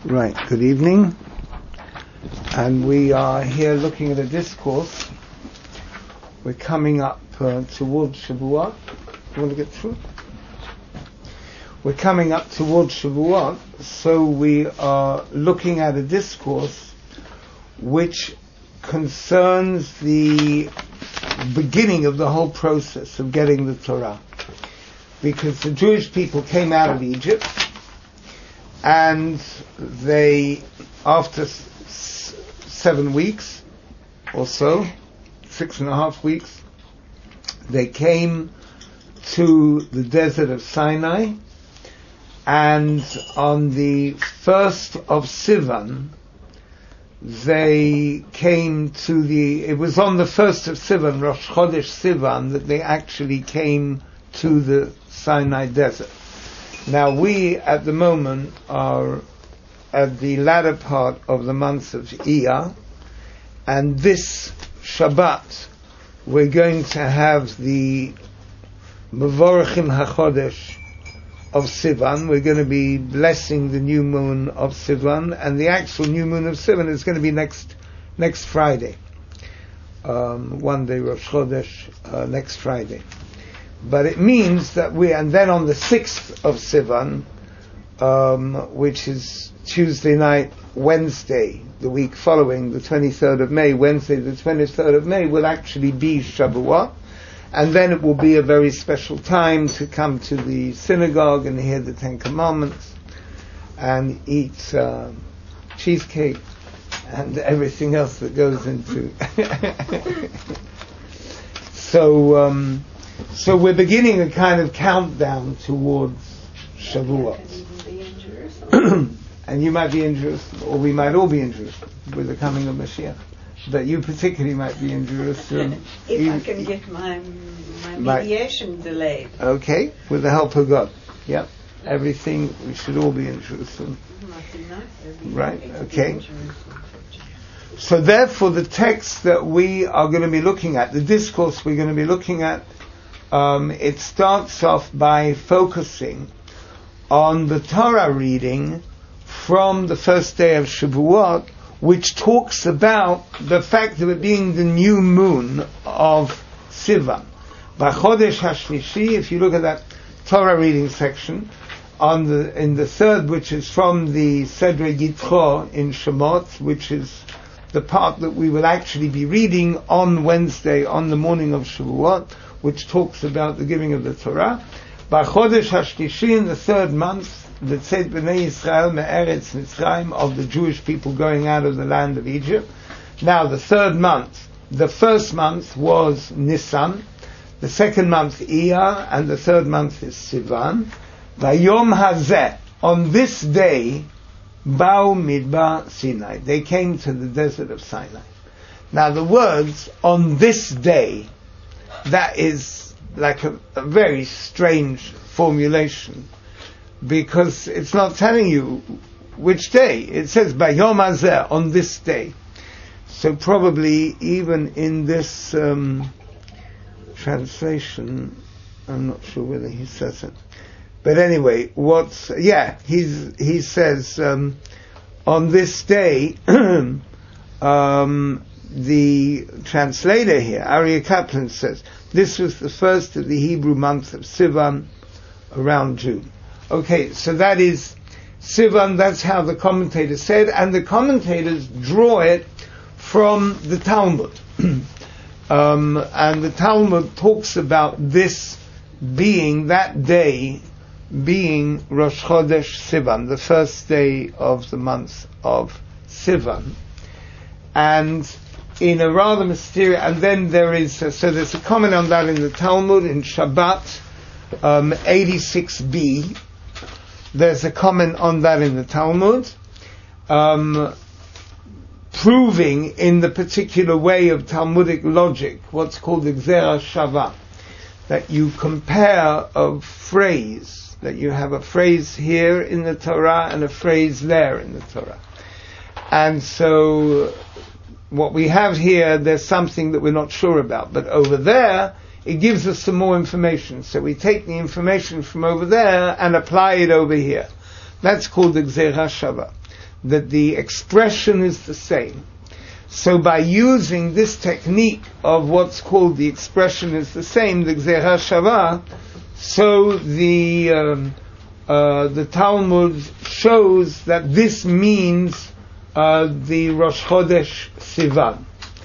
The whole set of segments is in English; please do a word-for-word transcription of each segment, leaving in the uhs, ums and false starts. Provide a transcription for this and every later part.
Right, good evening. And we are here looking at a discourse. We're coming up uh, towards Shavuot. You want to get through? We're coming up towards Shavuot, so we are looking at a discourse which concerns the beginning of the whole process of getting the Torah. Because the Jewish people came out of Egypt, and they, after s- seven weeks or so, six and a half weeks, they came to the desert of Sinai, and on the first of Sivan, they came to the, it was on the first of Sivan, Rosh Chodesh Sivan, that they actually came to the Sinai desert. Now we, at the moment, are at the latter part of the month of Iyar, and this Shabbat we're going to have the Mevorachim HaChodesh of Sivan. We're going to be blessing the new moon of Sivan, and the actual new moon of Sivan is going to be next next Friday. Um, one day Rosh Chodesh, uh, next Friday. But it means that we, and then on the sixth of Sivan, um, which is Tuesday night, Wednesday, the week following, the twenty-third of May, Wednesday the twenty-third of May, will actually be Shavuot. And then it will be a very special time to come to the synagogue and hear the Ten Commandments and eat uh, cheesecake and everything else that goes into. so, um, so we're beginning a kind of countdown towards Shavuot. And you might be in Jerusalem, or we might all be in Jerusalem with the coming of Mashiach. But you particularly might be in Jerusalem. if you, I can get my my mediation delayed. Okay, with the help of God. Yep. Everything, we should all be in Jerusalem. Right, okay. So therefore the text that we are going to be looking at, the discourse we're going to be looking at, um, it starts off by focusing on the Torah reading from the first day of Shavuot, which talks about the fact of it being the new moon of Sivan. B'chodesh HaShlishi, if you look at that Torah reading section, on the in the third, which is from the Sedre Yitro in Shemot, which is the part that we will actually be reading on Wednesday, on the morning of Shavuot, which talks about the giving of the Torah. B'chodesh HaShlishi, in the third month, the Tzeit B'nai Yisrael Me'eretz Mitzrayim, of the Jewish people going out of the land of Egypt. Now the third month, the first month was Nisan, the second month Iyar, and the third month is Sivan. Vayom Hazeh, on this day, Ba'u Midbar Sinai, they came to the desert of Sinai. Now the words, on this day, that is like a, a very strange formulation, because it's not telling you which day. It says Bayom Hazeh, on this day. So probably even in this um, translation, I'm not sure whether he says it. But anyway, what's yeah, he's he says um, on this day. um, the translator here, Aryeh Kaplan, says this was the first of the Hebrew month of Sivan, around June. Okay, so that is Sivan, that's how the commentators said, and the commentators draw it from the Talmud. um, and the Talmud talks about this being, that day, being Rosh Chodesh Sivan, the first day of the month of Sivan. And in a rather mysterious, and then there is, uh, so there's a comment on that in the Talmud, in Shabbat, um, eighty-six b, there's a comment on that in the Talmud, um, proving in the particular way of Talmudic logic what's called the Gzera Shava, that you compare a phrase, that you have a phrase here in the Torah and a phrase there in the Torah. And so what we have here, there's something that we're not sure about, but over there it gives us some more information. So we take the information from over there and apply it over here. That's called the Gzera Shava. that the expression is the same. So by using this technique of what's called the expression is the same, the Gzera Shava, so the um, uh, the Talmud shows that this means uh, the Rosh Chodesh Sivan.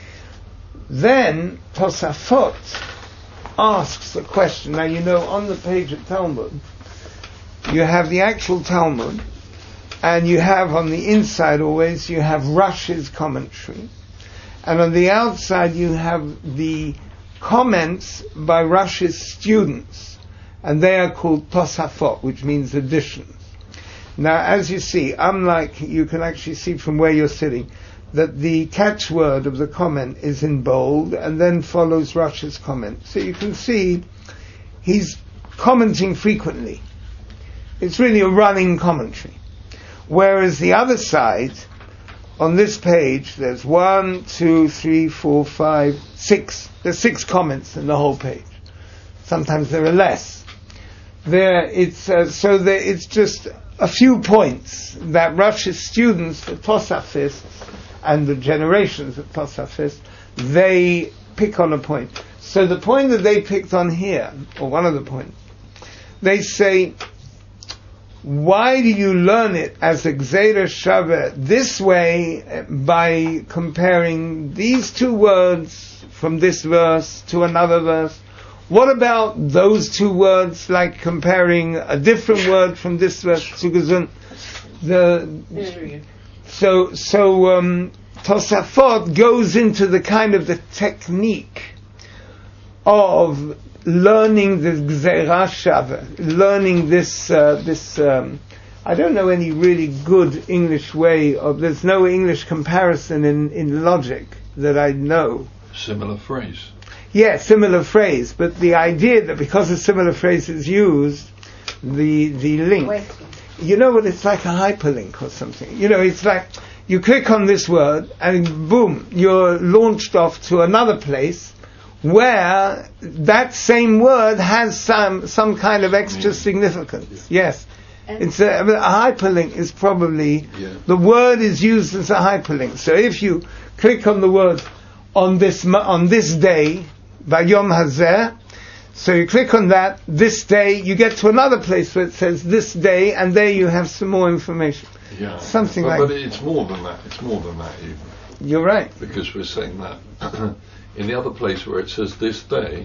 Then Tosafot asks a question. Now you know on the page of Talmud you have the actual Talmud, and you have on the inside always you have Rashi's commentary, and on the outside you have the comments by Rashi's students, and they are called Tosafot, which means additions. Now as you see, unlike, you can actually see from where you're sitting that the catchword of the comment is in bold and then follows Rashi's comment. So you can see he's commenting frequently. It's really a running commentary. Whereas the other side, on this page, there's one, two, three, four, five, six. There's six comments in the whole page. Sometimes there are less. There, it's uh, so there, it's just a few points that Rashi's students, the Tosafists, and the generations of Tosafists, they pick on a point. So the point that they picked on here, or one of the points, they say, why do you learn it as a Gzera Shava this way by comparing these two words from this verse to another verse? What about those two words, like comparing a different word from this verse to Gesund? The so so um, Tosafot goes into the kind of the technique of learning the Gzera Shava, learning this, uh, this, um, I don't know any really good English way of, there's no English comparison in, in logic that I know. Similar phrase. Yeah, similar phrase, but the idea that because a similar phrase is used, the, the link, Wait. you know what, it's like a hyperlink or something. You know, it's like, you click on this word and boom, you're launched off to another place where that same word has some some kind of extra significance. Yeah. Yes. And it's a, a hyperlink is probably, yeah. the word is used as a hyperlink. So if you click on the word on this on this day, Vayom Hazeh, so you click on that, this day, you get to another place where it says this day, and there you have some more information. Yeah. Something but, like but it's more than that. It's more than that even. You're right. Because we're saying that in the other place where it says this day,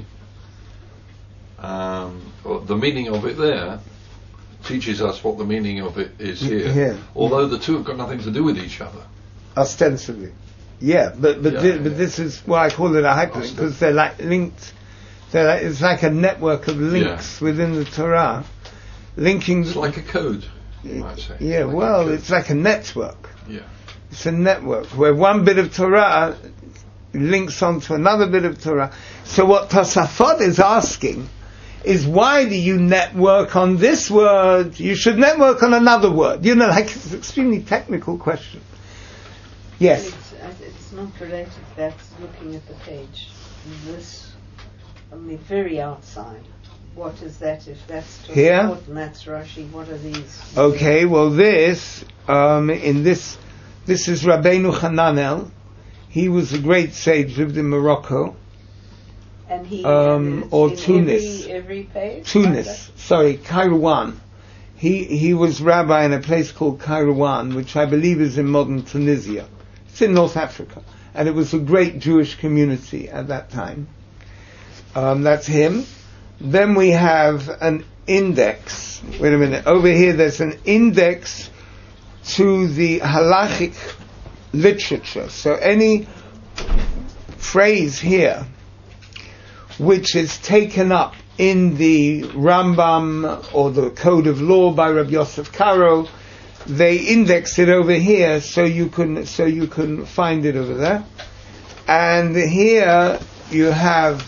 um, or the meaning of it there teaches us what the meaning of it is here. Yeah. Although the two have got nothing to do with each other. Ostensibly. Yeah, but but, yeah, thi- yeah. but this is why I call it a hyperlink, because they're like linked. They're like, it's like a network of links yeah. within the Torah, linking. It's like a code, you might say. Yeah, like well, it's like a network. Yeah. It's a network where one bit of Torah links onto another bit of Torah. So what Tosafot is asking is, why do you network on this word? You should network on another word. You know, like, it's an extremely technical question. Yes. It's, uh, it's not related. That's looking at the page. This, on the very outside. What is that? If that's here, and that's Rashi. What are these? Okay. Well, this um, in this this is Rabbeinu Hananel. He was a great sage, lived in Morocco. And he um, or Tunis. Every, every page. Tunis. Sorry, Kairouan. He he was rabbi in a place called Kairouan, which I believe is in modern Tunisia. It's in North Africa, and it was a great Jewish community at that time. Um, that's him. Then we have an index. Wait a minute. Over here, there's an index to the halachic literature. So any phrase here which is taken up in the Rambam or the Code of Law by Rabbi Yosef Karo, they index it over here so you can so you can find it over there. And here you have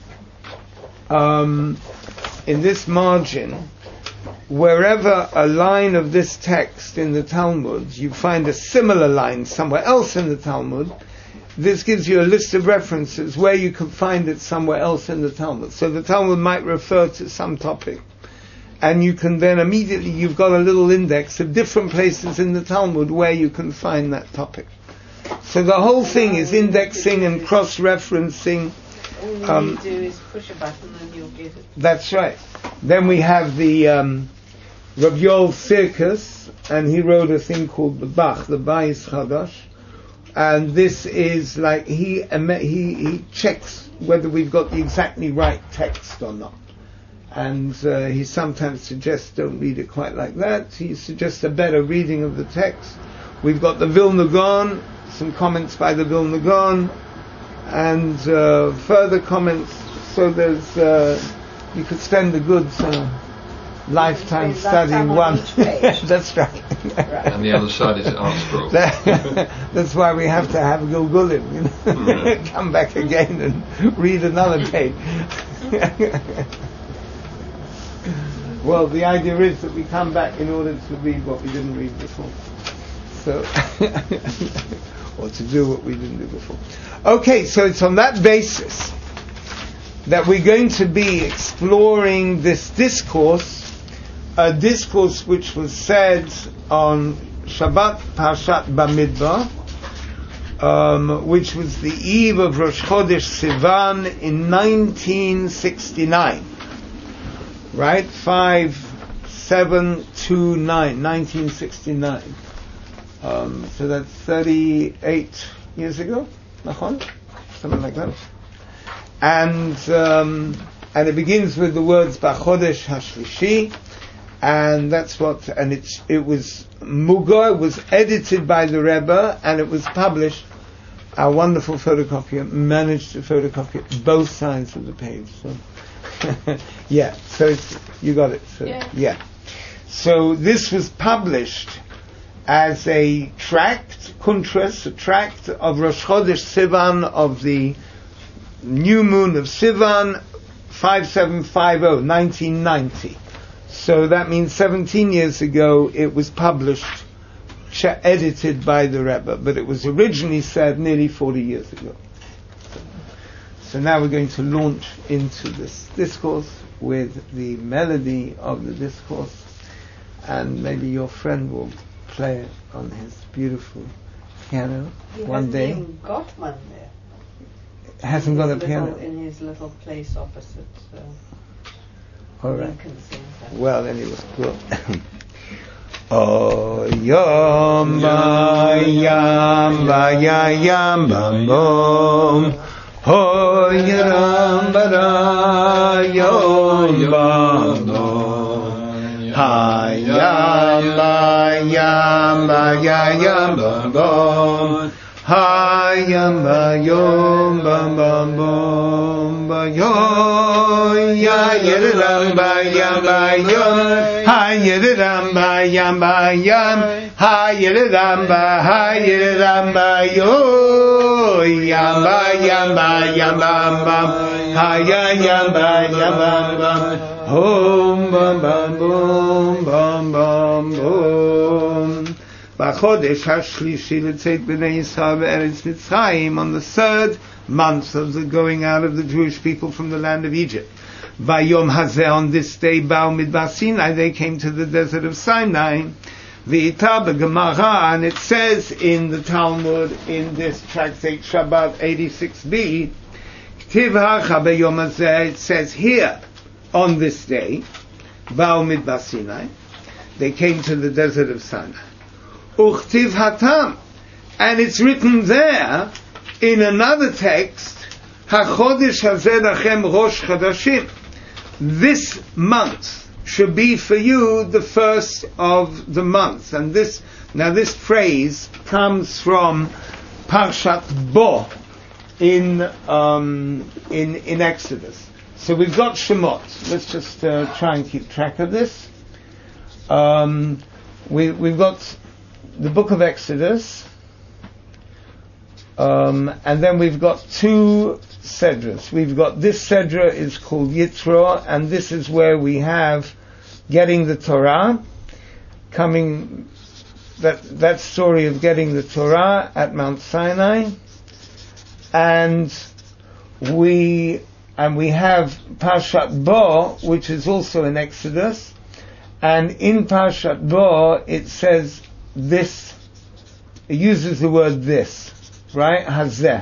um, in this margin, wherever a line of this text in the Talmud, you find a similar line somewhere else in the Talmud, this gives you a list of references where you can find it somewhere else in the Talmud. So the Talmud might refer to some topic, and you can then immediately, you've got a little index of different places in the Talmud where you can find that topic. So the whole thing is indexing and cross-referencing. All you um, need to do is push a button and you'll get it. That's right. Then we have the um, Rav Yoel Circus, and he wrote a thing called the Bach, the Bayis Chadash, and this is like he he he checks whether we've got the exactly right text or not, and uh, he sometimes suggests don't read it quite like that. He suggests a better reading of the text. We've got the Vilna Gaon, some comments by the Vilna Gaon, and uh, further comments. So there's uh, you could spend a good uh, lifetime studying one. That's right. Right. And the other side is Artscroll. That's why we have to have Gilgulim, you know. Mm. Come back again and read another page. Well, the idea is that we come back in order to read what we didn't read before. So, or to do what we didn't do before. Okay, so it's on that basis that we're going to be exploring this discourse, a discourse which was said on Shabbat Parshat Bamidbar, um, which was the eve of Rosh Chodesh Sivan in nineteen sixty-nine. Right? Five, seven, two, nine, nineteen sixty-nine. Um, so that's thirty-eight years ago, nachon? Something like that. And um, and it begins with the words B'chodesh Hashlishi, and that's what. And it's it was Mugor, it was edited by the Rebbe, and it was published. Our wonderful photocopier managed to photocopy both sides of the page. So yeah, so it's, you got it. So, yeah. yeah. So this was published as a tract, Kuntras, a tract of Rosh Chodesh Sivan, of the new moon of Sivan, five seven five zero, nineteen ninety. So that means seventeen years ago it was published, ch- edited by the Rebbe, but it was originally said nearly forty years ago. So now we're going to launch into this discourse with the melody of the discourse, and maybe your friend will play it on his beautiful piano he one day. He hasn't got one there. Hasn't got a little, piano. in his little place opposite. Uh, All right. Lincoln Center. Well, then it was cool. Oh, yom ba yam ba ya yam ba bom. Oh, yam ba da yom ba bom. Ha yam ba yam ba ya yam ba bom. Ha yam ba yom ba ba bom ba yo ya yedam ba yam ba yom. Ha yedam ba yam ba yam. Ha yedam ba ha yedam ba yo yam ba yam ba yam bam bam. Ha ya yam ba yam bam bam. Hom bam bam boom bam bam boom. B'chodesh hashlishi l'tzeit b'nei Yisrael be'eretz Mitzrayim, on the third month of the going out of the Jewish people from the land of Egypt. Vayom hazeh, on this day, Ba'u midbar Sinai, they came to the desert of Sinai. V'ita b'gemara, and it says in the Talmud, in this tractate Shabbat eighty-six b, K'tiv hacha b'yom hazeh, it says here, on this day, Ba'u midbar Sinai, they came to the desert of Sinai. Uchtiv hatam, and it's written there in another text, HaChodesh hazeh lachem Rosh Chodashim. This month should be for you the first of the month. And this, now this phrase comes from Parshat Bo in um, in in Exodus. So we've got Shemot. Let's just uh, try and keep track of this. Um, we we've got the book of Exodus, um, and then we've got two Sedras. We've got this Sedra is called Yitro, and this is where we have getting the Torah, coming, that that story of getting the Torah at Mount Sinai, and we and we have Parshat Bo, which is also in Exodus, And in Parshat Bo, it says this, it uses the word this, right? Hazeh.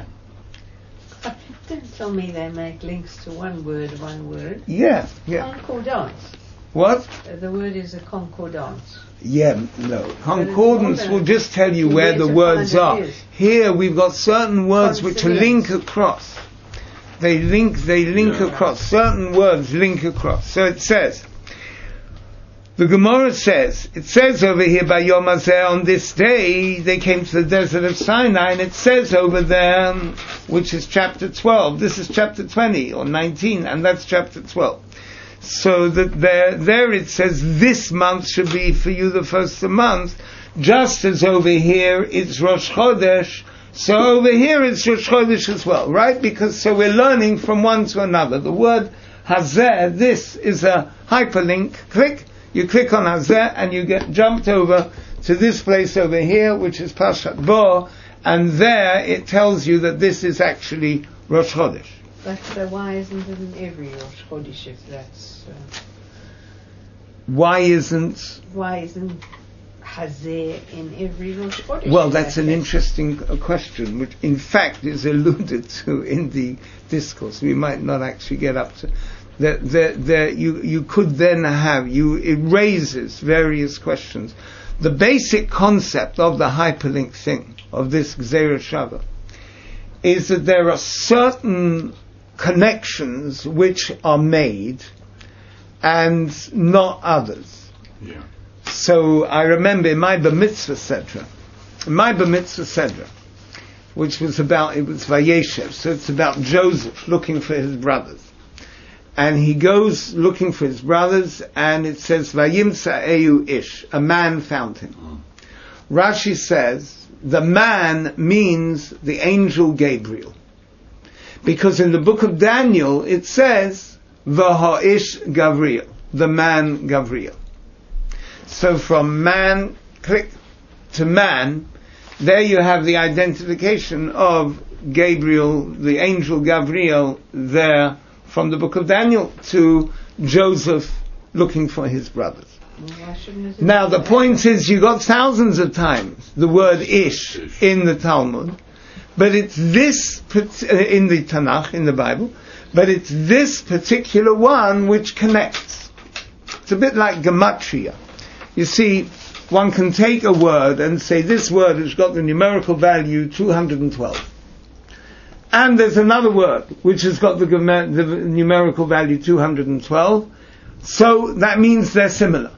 Don't tell me they make links to one word, one word. Yeah, yeah. Concordance. What? Uh, the word is a concordance. Yeah, no. Concordance will just tell you where the words are. Here we've got certain words which link across. They link, they link yeah. across. Certain words link across. So it says, the Gemara says, it says over here by Yom Hazeh, on this day they came to the desert of Sinai, and it says over there, which is chapter twelve, this is chapter twenty or nineteen, and that's chapter twelve. So that there, there it says this month should be for you the first of the month, just as over here it's Rosh Chodesh, so over here it's Rosh Chodesh as well, right? Because so we're learning from one to another. The word Hazeh, this is a hyperlink. Click, you click on Hazeh and you get jumped over to this place over here, which is Parshat Bo, and there it tells you that this is actually Rosh Chodesh. But uh, why isn't it in every Rosh Chodesh if that's... Uh, why isn't... Why isn't Hazeh in every Rosh Chodesh? Well, that's an interesting uh, question, which in fact is alluded to in the discourse. We might not actually get up to... That there, there, you, you could then have... you It raises various questions. The basic concept of the hyperlink thing, of this Gzeira Shava, is that there are certain connections which are made and not others. Yeah. So I remember in my Bar Mitzvah Sedra, in my Bar Mitzvah Sedra, which was about, it was Vayeshev, so it's about Joseph looking for his brothers. And he goes looking for his brothers, and it says, Vayimsa Eyu Ish, a man found him. Mm. Rashi says, the man means the angel Gabriel. Because in the book of Daniel, it says, V'ha'ish Gavriel, the man Gavriel. So from man, click, to man, there you have the identification of Gabriel, the angel Gavriel, there from the book of Daniel to Joseph looking for his brothers. Well, now the point is, you got thousands of times the word ish in the Talmud, but it's this, in the Tanakh, in the Bible, but it's this particular one which connects. It's a bit like gematria. You see, one can take a word and say this word has got the numerical value two hundred twelve. And there's another word which has got the, the numerical value two hundred twelve. So that means they're similar.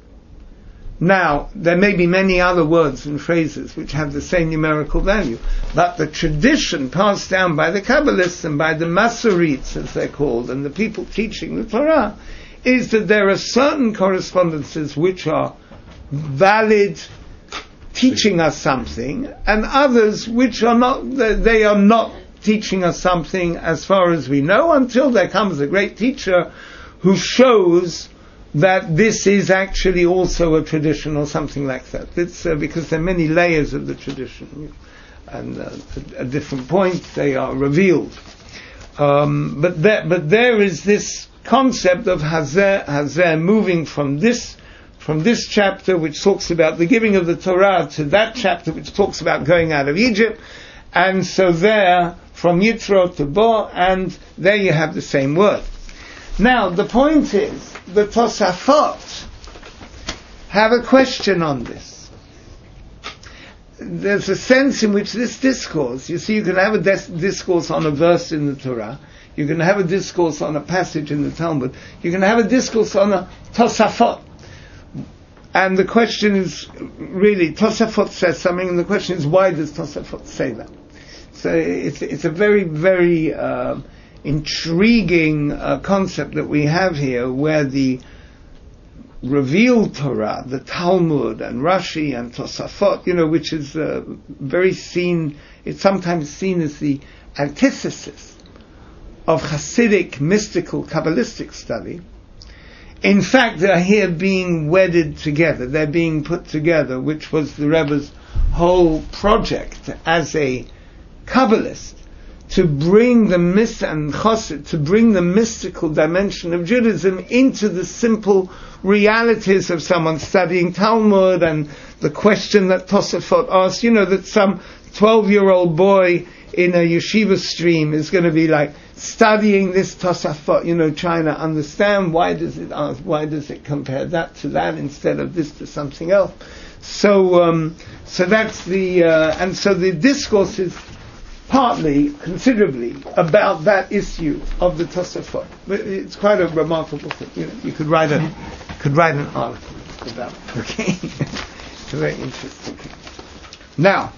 Now, there may be many other words and phrases which have the same numerical value, but the tradition passed down by the Kabbalists and by the Masoretes, as they're called, and the people teaching the Torah, is that there are certain correspondences which are valid, teaching us something, and others which are not, they are not teaching us something as far as we know, until there comes a great teacher who shows that this is actually also a tradition or something like that. It's uh, because there are many layers of the tradition, and uh, at, at different points they are revealed. Um, but there, but there is this concept of Hazeh, Hazeh moving from this, from this chapter which talks about the giving of the Torah to that chapter which talks about going out of Egypt, and so there from Yitro to Bo, and there you have the same word. Now the point is, the Tosafot have a question on this. There's a sense in which this discourse, you see, you can have a dis- discourse on a verse in the Torah, you can have a discourse on a passage in the Talmud, you can have a discourse on a Tosafot. And the question is, really, Tosafot says something, and the question is, why does Tosafot say that? So it's, it's a very, very uh, intriguing uh, concept that we have here, where the revealed Torah, the Talmud and Rashi and Tosafot, you know, which is uh, very seen, it's sometimes seen as the antithesis of Hasidic, mystical, Kabbalistic study. In fact, they're here being wedded together, they're being put together, which was the Rebbe's whole project as a Kabbalist, to bring the mis and chassid, to bring the mystical dimension of Judaism into the simple realities of someone studying Talmud, and the question that Tosafot asked, you know, that some twelve-year-old boy in a yeshiva stream is going to be like studying this Tosafot, you know, trying to understand why does it ask, why does it compare that to that instead of this to something else. So, um, so that's the, uh, and so the discourse is partly, considerably, about that issue of the Tosafot. It's quite a remarkable thing. You know, you could write a, could write an article about it. Okay, it's a very interesting thing. Now,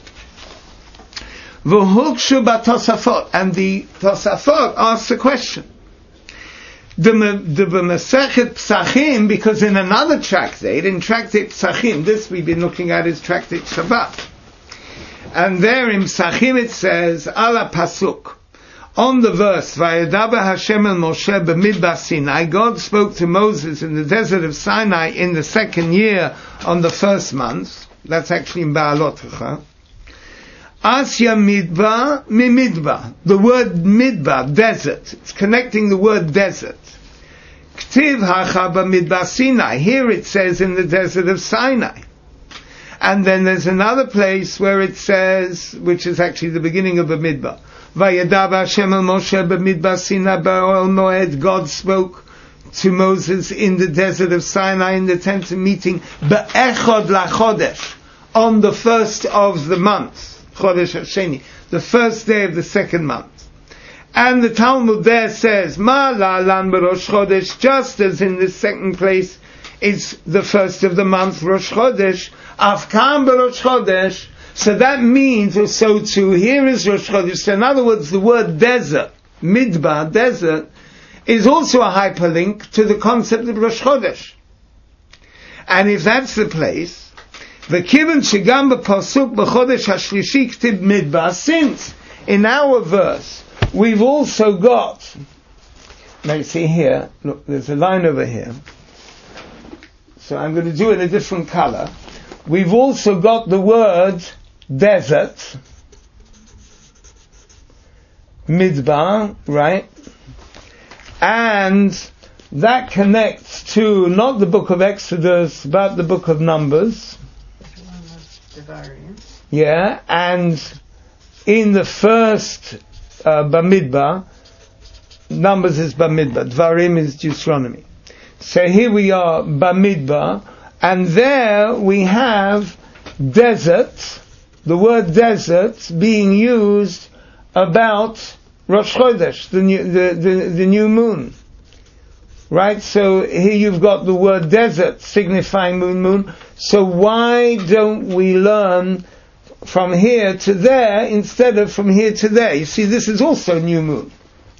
v'hukshu b'Tosafot, and the Tosafot asks a question. The the Masechet Psachim, because in another tractate, in tractate Psachim, this we've been looking at is tractate Shabbat. And there in Psachim it says, Ala Pasuk, on the verse, Vayedaber Hashem el Moshe b'midbar Sinai, God spoke to Moses in the desert of Sinai in the second year on the first month. That's actually in Ba'alotecha. Asya midbar mimidbar. The word midbar, desert. It's connecting the word desert. Ktiv hacha b'midbar Sinai. Here it says in the desert of Sinai. And then there's another place where it says, which is actually the beginning of a midbar. Vayadav Hashem el Moshe b'midbar Sinai ba'ol moed. God spoke to Moses in the desert of Sinai in the tent of meeting ba'echod lachodesh, on the first of the month, Chodesh Hasheni, the first day of the second month. And the Talmud there says, Ma la lan b'rosh chodesh, just as in the second place it's the first of the month, Rosh Chodesh, Afkam b'Rosh Chodesh. So that means, or so too, here is Rosh Chodesh. So in other words, the word desert, midbar, desert, is also a hyperlink to the concept of Rosh Chodesh. And if that's the place, the Kivan Shigam b'Pasuk b'Chodesh HaShlishi Ktib Midbar, since in our verse we've also got, now you see here, look, there's a line over here. So I'm going to do it in a different color. We've also got the word desert, midbar, right? And that connects to not the book of Exodus, but the book of Numbers. Yeah, and in the first uh, Bamidbar, Numbers is Bamidbar, Dvarim is Deuteronomy. So here we are, Bamidbar, and there we have desert, the word desert being used about Rosh Chodesh, the new, the, the, the new moon. Right? So here you've got the word desert signifying moon, moon. So why don't we learn from here to there instead of from here to there? You see, this is also new moon.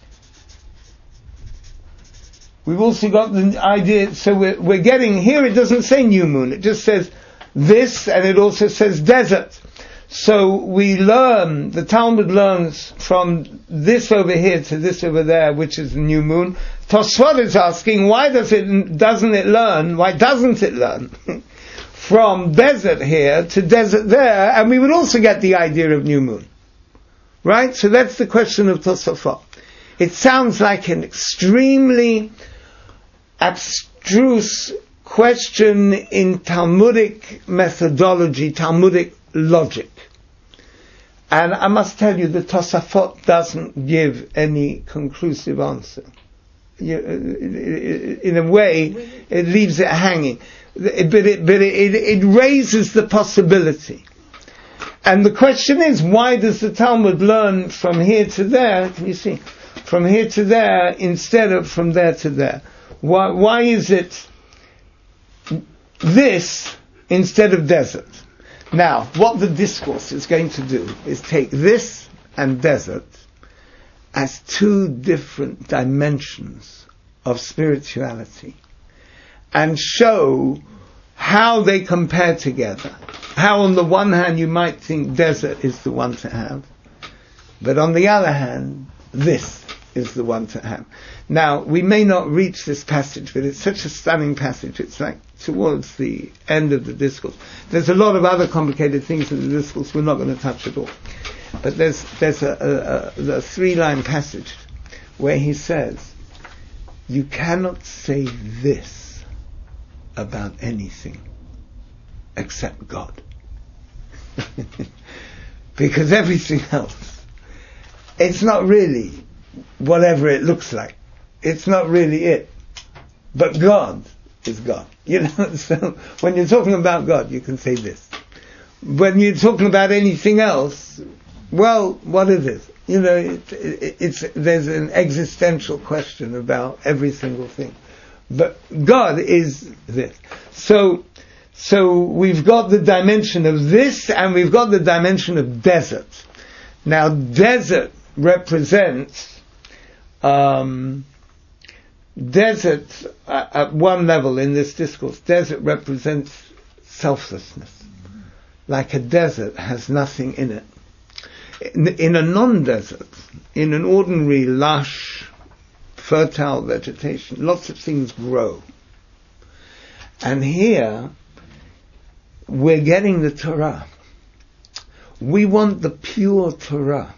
We've also got the idea, so we're, we're getting, here it doesn't say new moon, it just says this, and it also says desert. So we learn, the Talmud learns from this over here to this over there, which is the new moon. Tosfot is asking, why does it, doesn't it learn, why doesn't it learn from desert here to desert there, and we would also get the idea of new moon. Right? So that's the question of Tosafot. It sounds like an extremely abstruse question in Talmudic methodology, Talmudic logic. And I must tell you, the Tosafot doesn't give any conclusive answer. You, in a way, it leaves it hanging. But it, but it, it raises the possibility. And the question is, why does the Talmud learn from here to there, can you see, from here to there instead of from there to there? Why, why is it this instead of desert? Now, what the discourse is going to do is take this and desert as two different dimensions of spirituality and show how they compare together. How on the one hand you might think desert is the one to have, but on the other hand, this is the one to have. Now, we may not reach this passage, but it's such a stunning passage. It's like towards the end of the discourse. There's a lot of other complicated things in the discourse we're not going to touch at all. But there's there's a, a, a, a three-line passage where he says, you cannot say this about anything except God. Because everything else, it's not really whatever it looks like. It's not really it. But God is God. You know, so when you're talking about God, you can say this. When you're talking about anything else, well, what is it? You know, it, it, it's there's an existential question about every single thing. But God is this. So, so we've got the dimension of this, and we've got the dimension of desert. Now, desert represents um, desert uh, at one level in this discourse. Desert represents selflessness. Like a desert has nothing in it. In, in a non-desert, in an ordinary lush, fertile vegetation, lots of things grow. And here, we're getting the Torah. We want the pure Torah.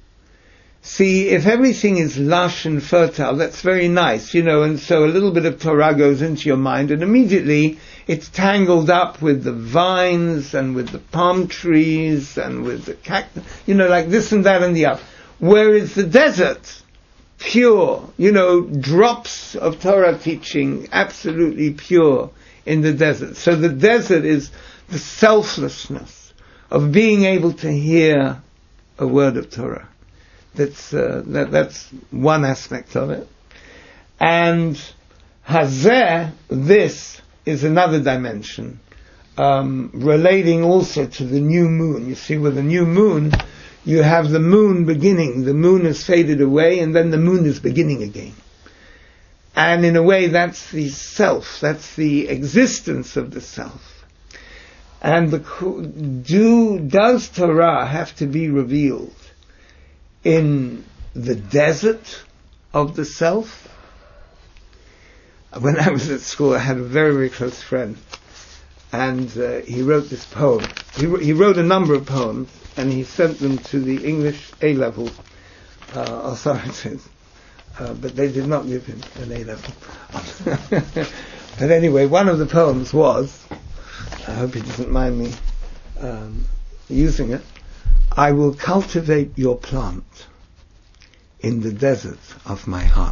See, if everything is lush and fertile, that's very nice, you know, and so a little bit of Torah goes into your mind, and immediately it's tangled up with the vines and with the palm trees and with the cactus, you know, like this and that and the other. Whereas the desert, pure, you know, drops of Torah teaching, absolutely pure in the desert. So the desert is the selflessness of being able to hear a word of Torah. That's uh, that, that's one aspect of it. And Hazeh, this, is another dimension, um, relating also to the new moon. You see, with the new moon, you have the moon beginning. The moon has faded away, and then the moon is beginning again. And in a way, that's the self. That's the existence of the self. And the, do does Torah have to be revealed in the desert of the self? When I was at school, I had a very, very close friend, and uh, he wrote this poem. He, he wrote a number of poems, and he sent them to the English A-level uh, authorities, uh, but they did not give him an A-level. But anyway, one of the poems was, I hope he doesn't mind me um, using it, I will cultivate your plant in the desert of my heart.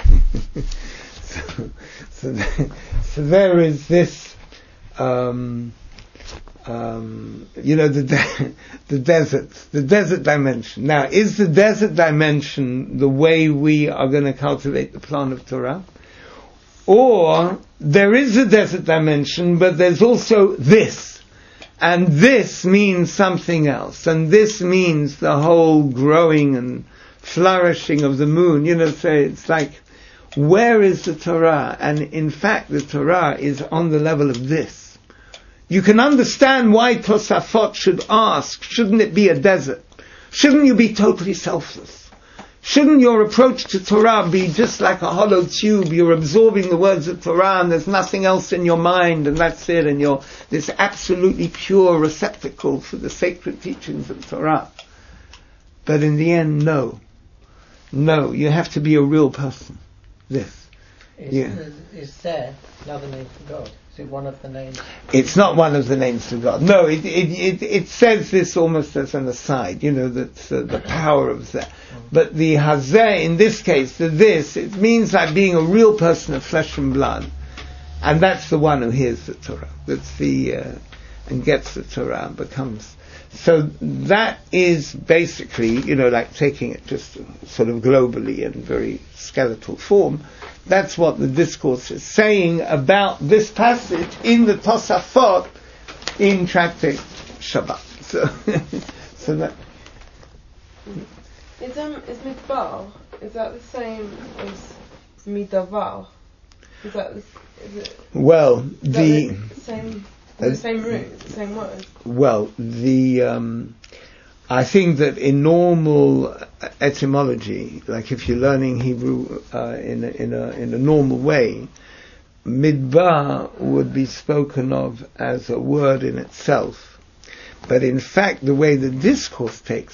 so, so, there, so there is this, um, um, you know, the de- the desert, the desert dimension. Now, is the desert dimension the way we are going to cultivate the plant of Torah? Or there is a desert dimension, but there's also this. And this means something else. And this means the whole growing and flourishing of the moon. You know, say it's like, where is the Torah? And in fact, the Torah is on the level of this. You can understand why Tosafot should ask, shouldn't it be a desert? Shouldn't you be totally selfless? Shouldn't your approach to Torah be just like a hollow tube? You're absorbing the words of Torah and there's nothing else in your mind, and that's it, and you're this absolutely pure receptacle for the sacred teachings of Torah. But in the end, no. No, you have to be a real person. This. Is, yeah. is, is there another name for God? Is it one of the names? It's not one of the names for God. No, it it it, it says this almost as an aside, you know, that uh, the power of that. But the Hazeh, in this case, the this, it means like being a real person of flesh and blood. And that's the one who hears the Torah. That's the, uh, and gets the Torah and becomes. So that is basically, you know, like taking it just sort of globally in very skeletal form. That's what the discourse is saying about this passage in the Tosafot in Tractate Shabbat. So, so that. Is um is midbar, is that the same as midavar? Is that the, is it? Well, is the, the same uh, the same root, the same word. Well, the um, I think that in normal etymology, like if you're learning Hebrew uh, in a, in a in a normal way, midbar would be spoken of as a word in itself. But in fact, the way the discourse takes it,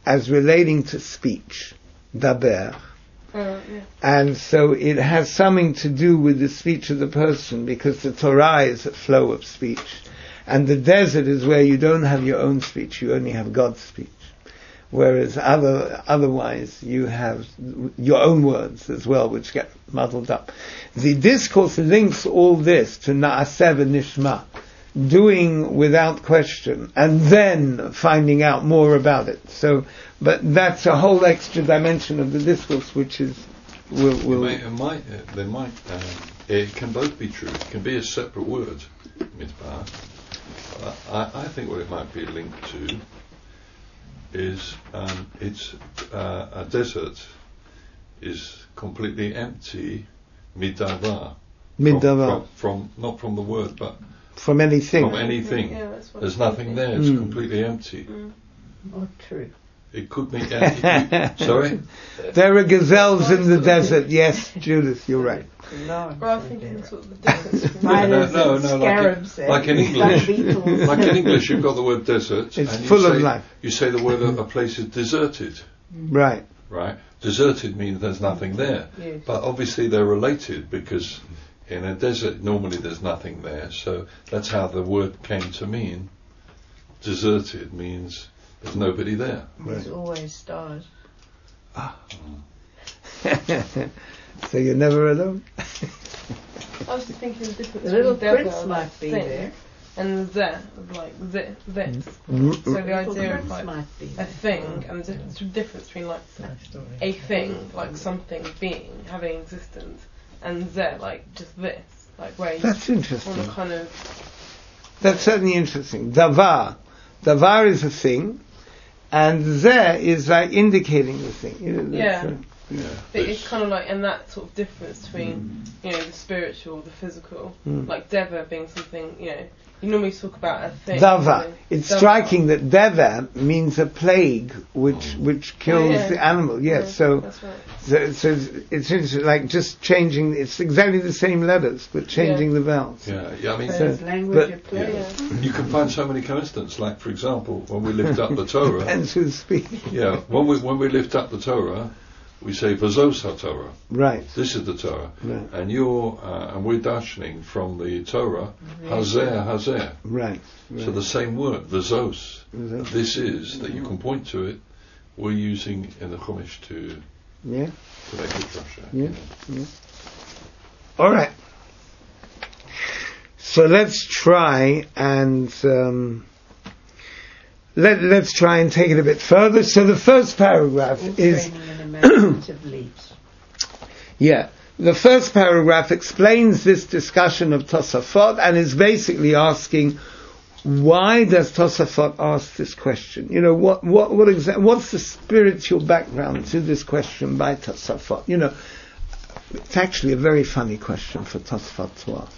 as relating to speech, daber. Uh, yeah. And so it has something to do with the speech of the person, because the Torah is a flow of speech. And the desert is where you don't have your own speech, you only have God's speech. Whereas other, otherwise you have your own words as well, which get muddled up. The discourse links all this to Na'aseh v'nishma, doing without question, and then finding out more about it. So, but that's a whole extra dimension of the discourse, which is, will, will It, may, it might, uh, they might, uh, it can both be true. It can be a separate word, midbar. Uh, I, I think what it might be linked to is um, it's uh, a desert is completely empty, midavar. Midavar. From, from, from not from the word, but from anything. From anything. Yeah, that's what There's I'm nothing thinking. there. It's Mm. completely empty. Mm. Not true. It could be. Uh, it, sorry. There are gazelles in the desert. Yes, Judith, you're right. No, Well, I think it's sort of the difference between Spiders No, no, and no, like scarabs. in- like in and English. beetles. Like in English, you've got the word desert. It's and you full say, of life. You say the word a, a place is deserted, Right. right? Deserted means there's nothing there. Yes. But obviously they're related, because in a desert normally there's nothing there. So that's how the word came to mean. Deserted means there's nobody there. There's always stars. So you're never alone? I was thinking the difference The little between prince devil, might like be thing, there. and the, like this, this. Mm. So the Little idea of prince like might be a there. thing, and the the difference between like a thing, like something being, having existence, and the, like just this, like where you That's want interesting. to kind of. That's certainly interesting. Davar. Davar is a thing, and zeh is like indicating the thing. You know, that's, Yeah. uh, Yeah. But it's kind of like, and that sort of difference between, you know, the spiritual, the physical, Mm. like deva being something, you know, you normally talk about a thing. Dava. you know, It's dava. striking that deva means a plague which which kills Oh, yeah. the animal. Yes, Yeah, so, that's right. so so it's, it's interesting, like just changing. It's exactly the same letters, but changing Yeah. the vowels. Yeah, yeah. I mean, So So- there's language but- at play. Yeah. you can find so many coincidents. Like, for example, when we lift up the Torah. Depends who's speaking. Yeah, when we when we lift up the Torah, we say Vazos HaTorah. Right. This is the Torah, Right. and you're uh, and we're darshaning from the Torah, Hazer Hazer. Right. So the same word, Vazos. Vazos. This is that you can point to it. We're using in the Chumash to Yeah. to make it drasha. Yeah. Yeah. All right. So let's try and um, let let's try and take it a bit further. So the first paragraph All is training and imaginative leaps. yeah. The first paragraph explains this discussion of Tosafot and is basically asking, why does Tosafot ask this question? You know, what what what exa- what's the spiritual background to this question by Tosafot? You know, it's actually a very funny question for Tosafot to ask,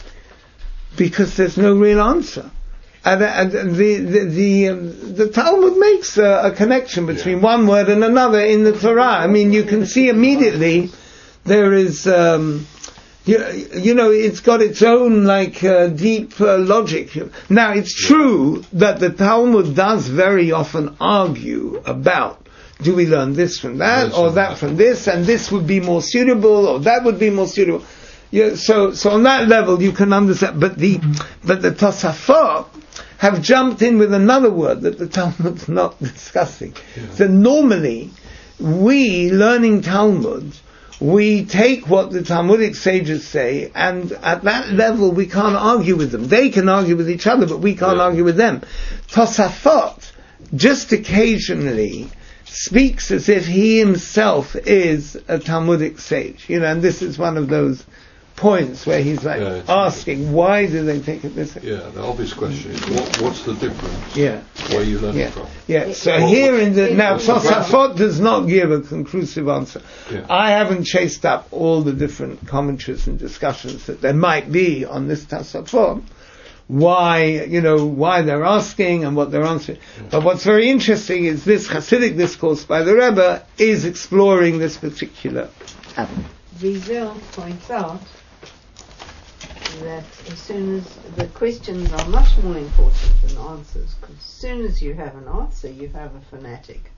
because there's no real answer. And, and the the the, um, the Talmud makes a, a connection between Yeah. one word and another in the Torah. I mean, you can see immediately there is, um, you, you know, it's got its own like uh, deep uh, logic. Now, it's true that the Talmud does very often argue about, do we learn this from that, Yes, or and that that. from this, and this would be more suitable, or that would be more suitable. Yeah, so so on that level you can understand. But the but the Tosafot have jumped in with another word that the Talmud's not discussing. Yeah. So normally, we, learning Talmud, we take what the Talmudic sages say, and at that level we can't argue with them. They can argue with each other, but we can't Yeah. argue with them. Tosafot, just occasionally, speaks as if he himself is a Talmudic sage. You know, and this is one of those points where he's like Yeah, it's asking, why do they take it this way? Yeah, the obvious question is, what, what's the difference? Yeah. Where you learn Yeah. it from? Yeah, so Well, here in the, now what's the Tosafot does not give a conclusive answer. Yeah. I haven't chased up all the different commentaries and discussions that there might be on this Tosafot, why, you know, why they're asking and what they're answering. But what's very interesting is this Hasidic discourse by the Rebbe is exploring this particular avenue. Wiesel points out that as soon as the questions are much more important than answers, because as soon as you have an answer, you have a fanatic.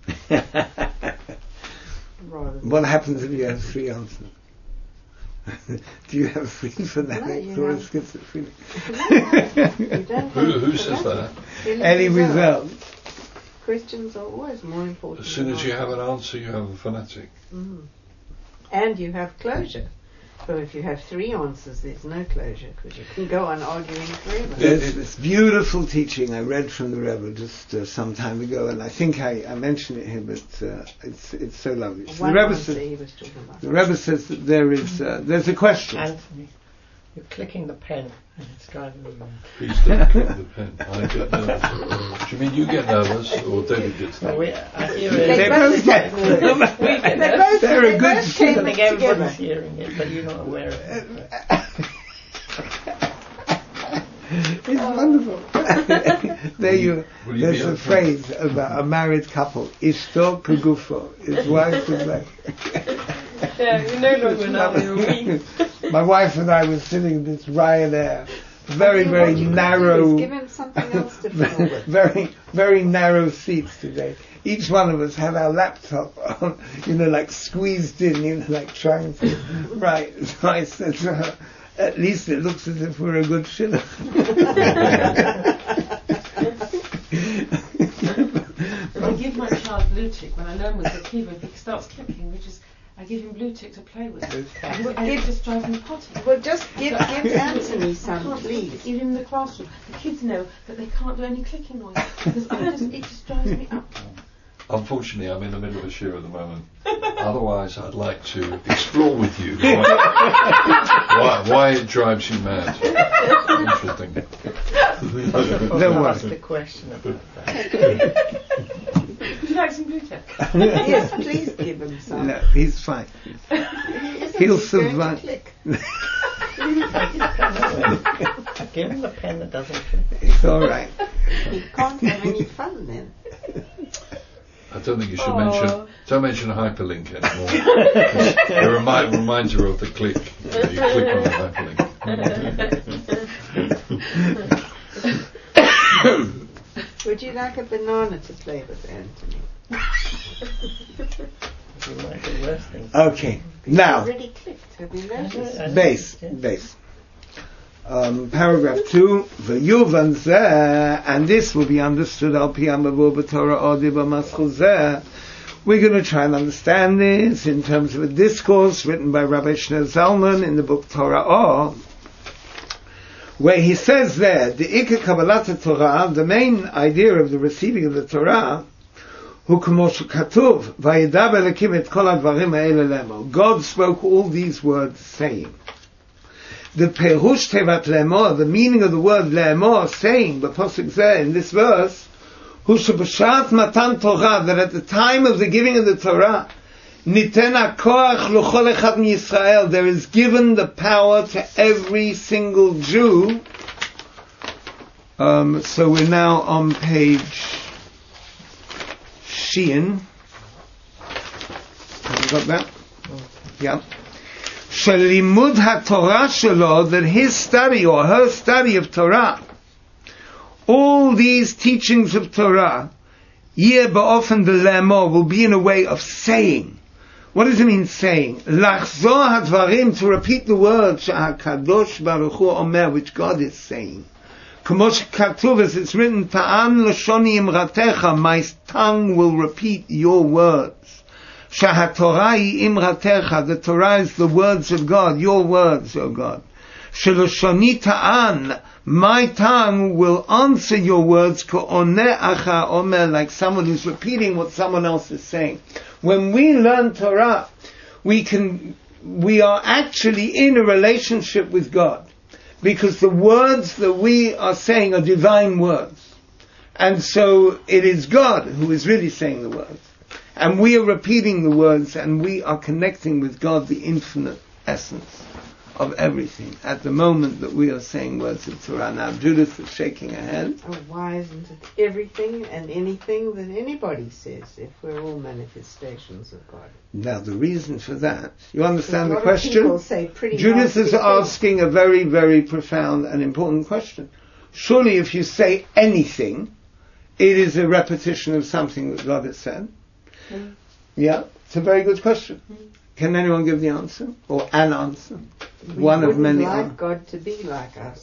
Rather than What happens if you have three answers? Do you have three fanatics No, or a you have- schizophrenic? you don't Who, have who says fanatic. that? Any result. result? Questions are always more important. As soon than as you have answers. an answer, you have a fanatic. Mhm. And you have closure. So if you have three answers, there's no closure, because you can go on arguing forever. There's this beautiful teaching I read from the Rebbe just uh, some time ago, and I think I, I mentioned it here, but uh, it's it's so lovely. So the One Rebbe answer says, he was talking about. the Rebbe says that there is uh, there's a question. Anthony, you're clicking the pen and it's driving me mad. Please don't click the pen. I get nervous. Do you mean you get nervous or David gets No, nervous? we, I hear They They it. both get They both, They're they a good both came I think together. everybody's hearing it, but you're not aware of it. It's wonderful. There you. Will you There's be a up for- phrase about a married couple. Ishto kugufo. His wife is like. Yeah, you're no longer an army, you're a we. My wife and I were sitting in this Ryanair, very, Okay, very what you can do narrow, is give him something else to fill with. very, very narrow seats today. Each one of us had our laptop on, you know, like squeezed in, you know, like trying to, right. So I said to her, at least it looks as if we're a good shidduch. I give my child blue tick when I know him with the keyboard. If he starts clicking, which is, I give him blue tick to play with. And it just drives me potty. Well, just give, give Anthony I some, can't please. Even in the classroom, the kids know that they can't do any clicking noise because I just, it just drives me up. Unfortunately, I'm in the middle of a shir at the moment. Otherwise, I'd like to explore with you why, why, why it drives you mad. Interesting. Don't Ask worry. the question about that. Would you like some blue tick? Yes, please give him some. No, he's fine. Isn't He'll he going to survive. click? Give him a pen that doesn't click. It's all right. He can't have any fun then. I don't think you should Aw. mention. Don't mention hyperlink anymore. 'Cause it remi- reminds you of the click. You, know, you click on the hyperlink. Would you like a banana to play with, Anthony? You might do worse things. Okay. Now, Already clicked. Have you noticed? base, base. Um, paragraph two, V'yuvan zeh, and this will be understood al pi ha'mavur b'Torah odi b'maschul zeh. We're going to try and understand this in terms of a discourse written by Rabbi Shneur Zalman in the book Torah Or, where he says there, the Ikar Kabbalat Torah, the main idea of the receiving of the Torah, hu k'mo shekatuv, v'yidaber Elokim et kol hadvarim ha'ele lemor. God spoke all these words saying. The perush tevat lemor, the meaning of the word lemor, saying, the pasuk zeh in this verse, hu sheb'shat matan Torah, that at the time of the giving of the Torah, niten ha'koach l'chol echad miYisrael, there is given the power to every single Jew. Um, so we're now on page Shein. Have you got that? Yeah. Shalimud HaTorah shelo, that his study or her study of Torah, all these teachings of Torah, yeh ba'ofen de'lemor, will be in a way of saying. What does it mean saying? Lachzor hadvarim, to repeat the words she'hakadosh baruch hu omer, which God is saying. K'mo shekatuv, as it's written, ta'an lashoni imratecha, my tongue will repeat your words. Shahatorah hi imratecha, the Torah is the words of God, your words, O God. Shelashoni ta'an, my tongue will answer your words, k'oneh acha omer, like someone who's repeating what someone else is saying. When we learn Torah, we can, we are actually in a relationship with God, because the words that we are saying are divine words. And so it is God who is really saying the words. And we are repeating the words, and we are connecting with God, the infinite essence of everything at the moment that we are saying words of Torah. Now Judith is shaking her head. Oh, why isn't it everything and anything that anybody says if we're all manifestations of God? Now the reason for that, you understand A the lot of people question? say pretty Judith nasty is things. asking a very, very profound and important question. Surely if you say anything, it is a repetition of something that God has said. Mm. Yeah, it's a very good question. Mm. Can anyone give the answer? Or an answer? We One of wouldn't many like an- God to be like us.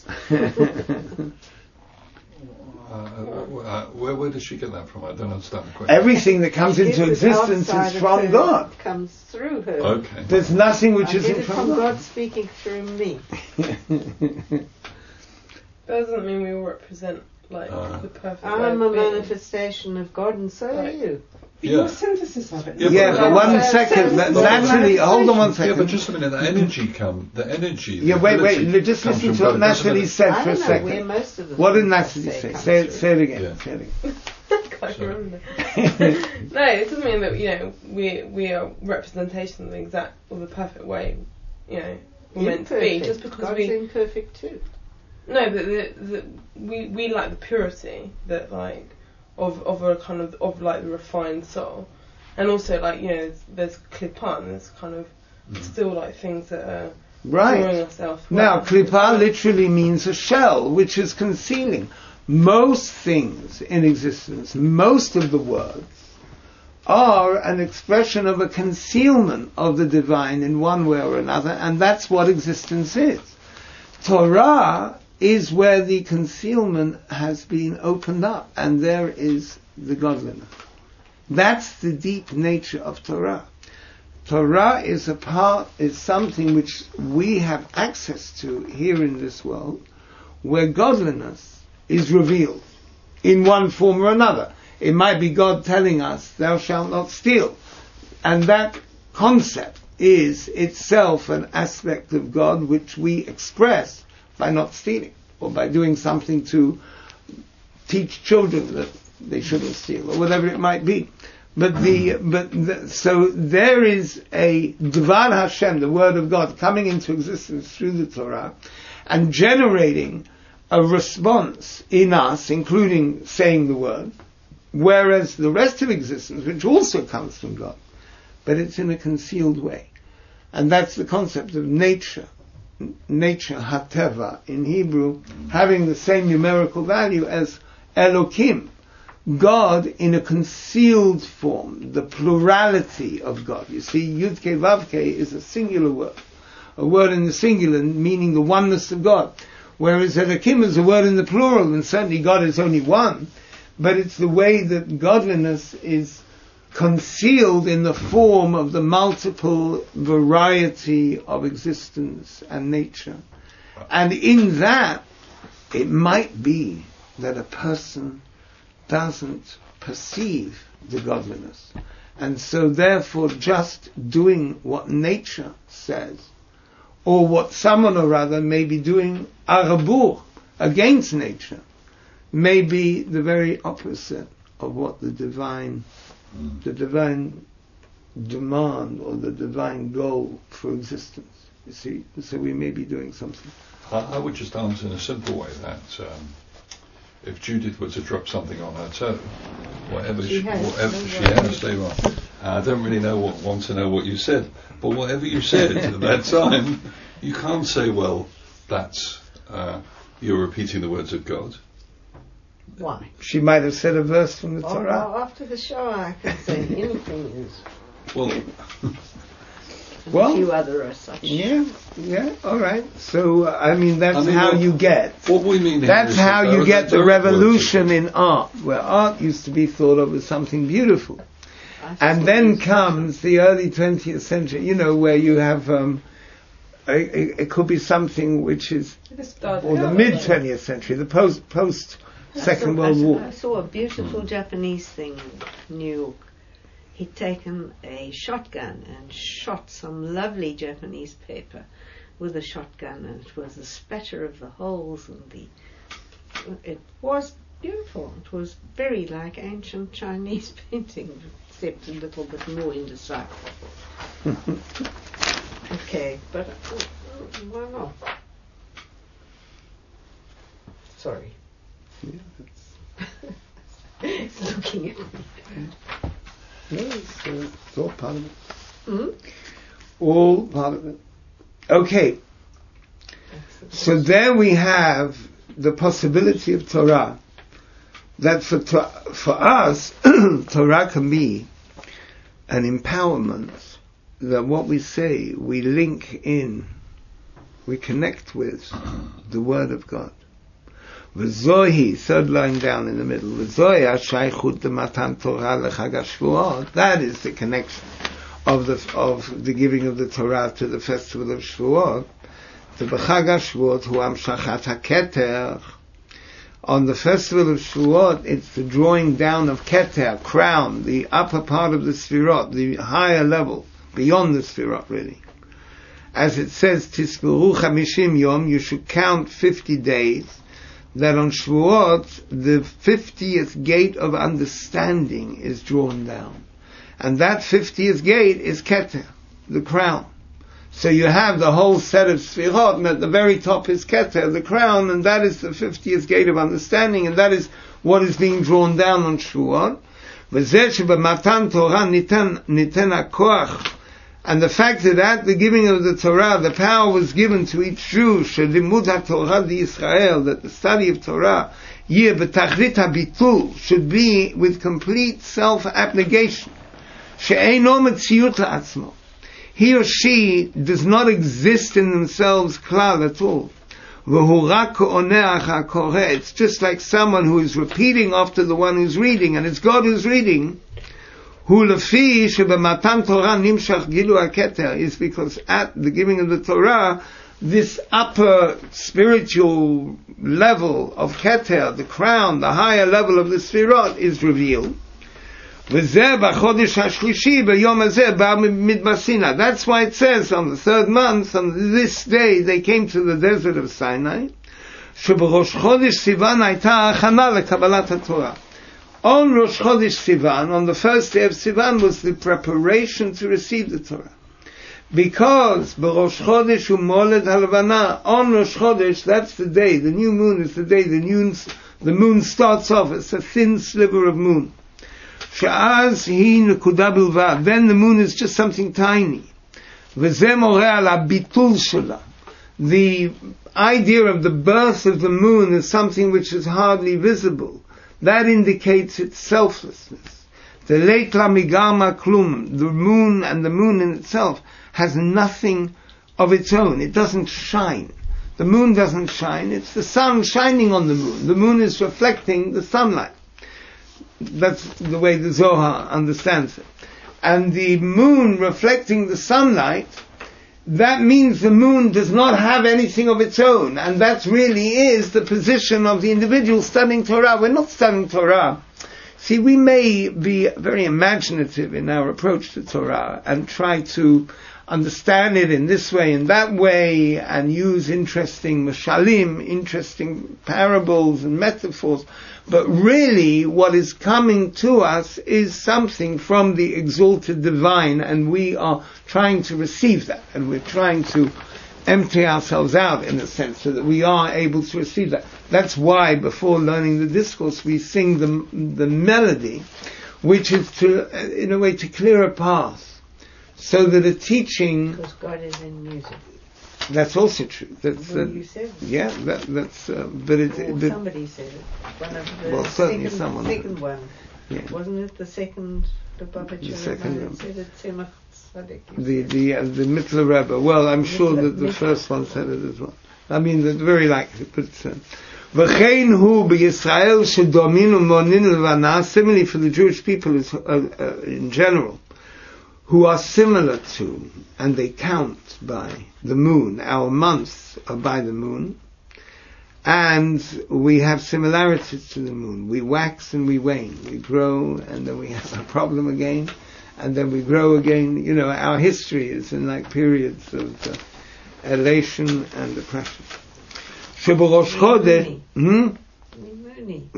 Uh, uh, where, where does she get that from? I don't understand the question. Everything that comes into This existence outside is of from her God. Comes through her. Okay. There's nothing which I get isn't it from from God. God speaking through me. That doesn't mean we represent like Uh, the perfect. I'm way a of being. manifestation of God, and so are Right. you. You're Yeah. a synthesis of it. Yeah, Yeah, but- but one Yeah, second. so- that- so- Naturally, hold on one Yeah, second. but just a minute. The energy come. The energy. Yeah, the wait, ability wait. Just comes listen from to what God. Doesn't Natalie it- said I for a don't know where second. most of the What did things Natalie I say? come Say it, through. say it again. Yeah. Say it again. Can't Sorry. remember. No, it doesn't mean that you know we we are representation of the exact or the perfect way you know we're meant to be. Imperfect. Just because God's we imperfect too. no, but the, the we we like the purity that like of of a kind of of like the refined soul, and also like you know there's, there's klipan, there's kind of still like things that are drawing Right. us elsewhere. Now, klipa literally means a shell, which is concealing. Most things in existence, most of the words, are an expression of a concealment of the divine in one way or another, and that's what existence is. Torah is where the concealment has been opened up, and there is the godliness. That's the deep nature of Torah. Torah is a part, is something which we have access to here in this world, where godliness is revealed in one form or another. It might be God telling us, thou shalt not steal. And that concept is itself an aspect of God which we express by not stealing, or by doing something to teach children that they shouldn't steal, or whatever it might be. But the, but the, so there is a Dvar Hashem, the word of God, coming into existence through the Torah, and generating a response in us, including saying the word, whereas the rest of existence, which also comes from God, but it's in a concealed way. And that's the concept of nature. N- nature, hateva, in Hebrew, having the same numerical value as Elokim. God in a concealed form, the plurality of God. You see, Yud-Ke Vav-Ke is a singular word. A word in the singular meaning the oneness of God. Whereas Elokim is a word in the plural, and certainly God is only one, but it's the way that godliness is concealed in the form of the multiple variety of existence and nature. And in that, it might be that a person doesn't perceive the godliness. And so therefore just doing what nature says, or what someone or other may be doing arabur, against nature, may be the very opposite of what the divine, mm. the divine demand or the divine goal for existence. You see, so we may be doing something. I, I would just answer in a simple way that um, if Judith were to drop something on her toe, whatever she, she, has, whatever no she worries. has, stay wrong. I don't really know what want to know what you said, but whatever you said at that time, you can't say, well, that's uh, you're repeating the words of God. Why? She might have said a verse from the Oh, Torah. well, after the show, I can say anything is. Well, Well, a few other are such. Yeah, yeah, all right. So, uh, I mean, that's I mean, how what- you get. what we mean here That's is how that you there- get there the are words revolution of- in art, where art used to be thought of as something beautiful. I And think then it's- comes the early twentieth century, you know, where you have, um, it, it could be something which is, or the mid twentieth century, the post post Second I World saw, War. I saw a beautiful Japanese thing in New York. He'd taken a shotgun and shot some lovely Japanese paper with a shotgun, and it was the spatter of the holes and the. It was beautiful. It was very like ancient Chinese painting, except a little bit more indecipherable. Okay, but Why not? Sorry. Yeah, It's looking at me. no, it's, uh, it's all part of it. Hmm? All part of it. Okay. So there we have the possibility of Torah. That for to, for us, Torah can be an empowerment. That what we say, we link in, we connect with the Word of God. V'zohi, third line down in the middle. V'zohi ha'shaychut d'matan Torah l'chag ha'shvuot. That is the connection of the of the giving of the Torah to the festival of Shvuot. The b'chag ha'shvuot hu amshachat ha'keter. On the festival of Shvuot, it's the drawing down of keter, crown, the upper part of the sfirot, the higher level, beyond the sfirot, really. As it says, Tisperu chamishim yom, you should count fifty days. That on Shvuot, the fiftieth gate of understanding is drawn down. And that fiftieth gate is Keter, the crown. So you have the whole set of Sfirot, and at the very top is Keter, the crown, and that is the fiftieth gate of understanding, and that is what is being drawn down on Shvuot. V'zeh shebamatan Torah niten hakoach. And the fact that at the giving of the Torah, the power was given to each Jew, shelimud ha-Torah di-Yisrael, that the study of Torah, yeh b'tachlit habitul, should be with complete self-abnegation. She'eino metziyut la'atzmo. He or she does not exist in themselves klal at all. V'hu rak ka'oneach ha-koreh. It's just like someone who is repeating after the one who's reading, and it's God who's reading. Hu lefi shebematan Torah nimshach gilu haketer, is because at the giving of the Torah, this upper spiritual level of keter, the crown, the higher level of the sfirot, is revealed. V'zeh b'chodesh hashlishi b'yom hazeh ba midbar Sinai. That's why it says on the third month, on this day, they came to the desert of Sinai. Sheb'rosh chodesh Sivan hayta hachana lekabbalat haTorah. On Rosh Chodesh Sivan, on the first day of Sivan, was the preparation to receive the Torah. Because B'Rosh Chodesh hu Moled Halavana, on Rosh Chodesh, that's the day, the new moon is the day, the moon, the moon starts off, it's a thin sliver of moon. Sha'az hi nekuda bilvad, then the moon is just something tiny. V'zeh moreh al habitul shela. The idea of the birth of the moon is something which is hardly visible. That indicates its selflessness. The leit lamigama klum, the moon and the moon in itself has nothing of its own. It doesn't shine. The moon doesn't shine. It's the sun shining on the moon. The moon is reflecting the sunlight. That's the way the Zohar understands it. And the moon reflecting the sunlight, that means the moon does not have anything of its own, and that really is the position of the individual studying Torah. We're not studying Torah. See, we may be very imaginative in our approach to Torah and try to understand it in this way and that way and use interesting mashalim, interesting parables and metaphors. But really, what is coming to us is something from the exalted divine, and we are trying to receive that, and we're trying to empty ourselves out in a sense so that we are able to receive that. That's why before learning the discourse we sing the the melody, which is to, in a way, to clear a path, so that a teaching... Because God is in music. That's also true. That's, well, uh, you said it. Yeah, that, that's, uh, but it... Or but somebody said it. One of the well, certainly second, someone second one. Yeah. Wasn't it the second, the Baba The second that one. said it? Tzemach Tzaddik. The the uh, the Mittler Rebbe. Well, I'm sure Mittler- that the Mittler. first one said it as well. I mean, that very likely. But v'chein hu b'Yisrael shedominu monin levana. Similarly, for the Jewish people is, uh, uh, in general, who are similar to, and they count by the moon. Our months are by the moon, and we have similarities to the moon. We wax and we wane. We grow, and then we have a problem again, and then we grow again. You know, our history is in like periods of uh, elation and depression. Sheborosh Chodesh, hmm? Nimoni.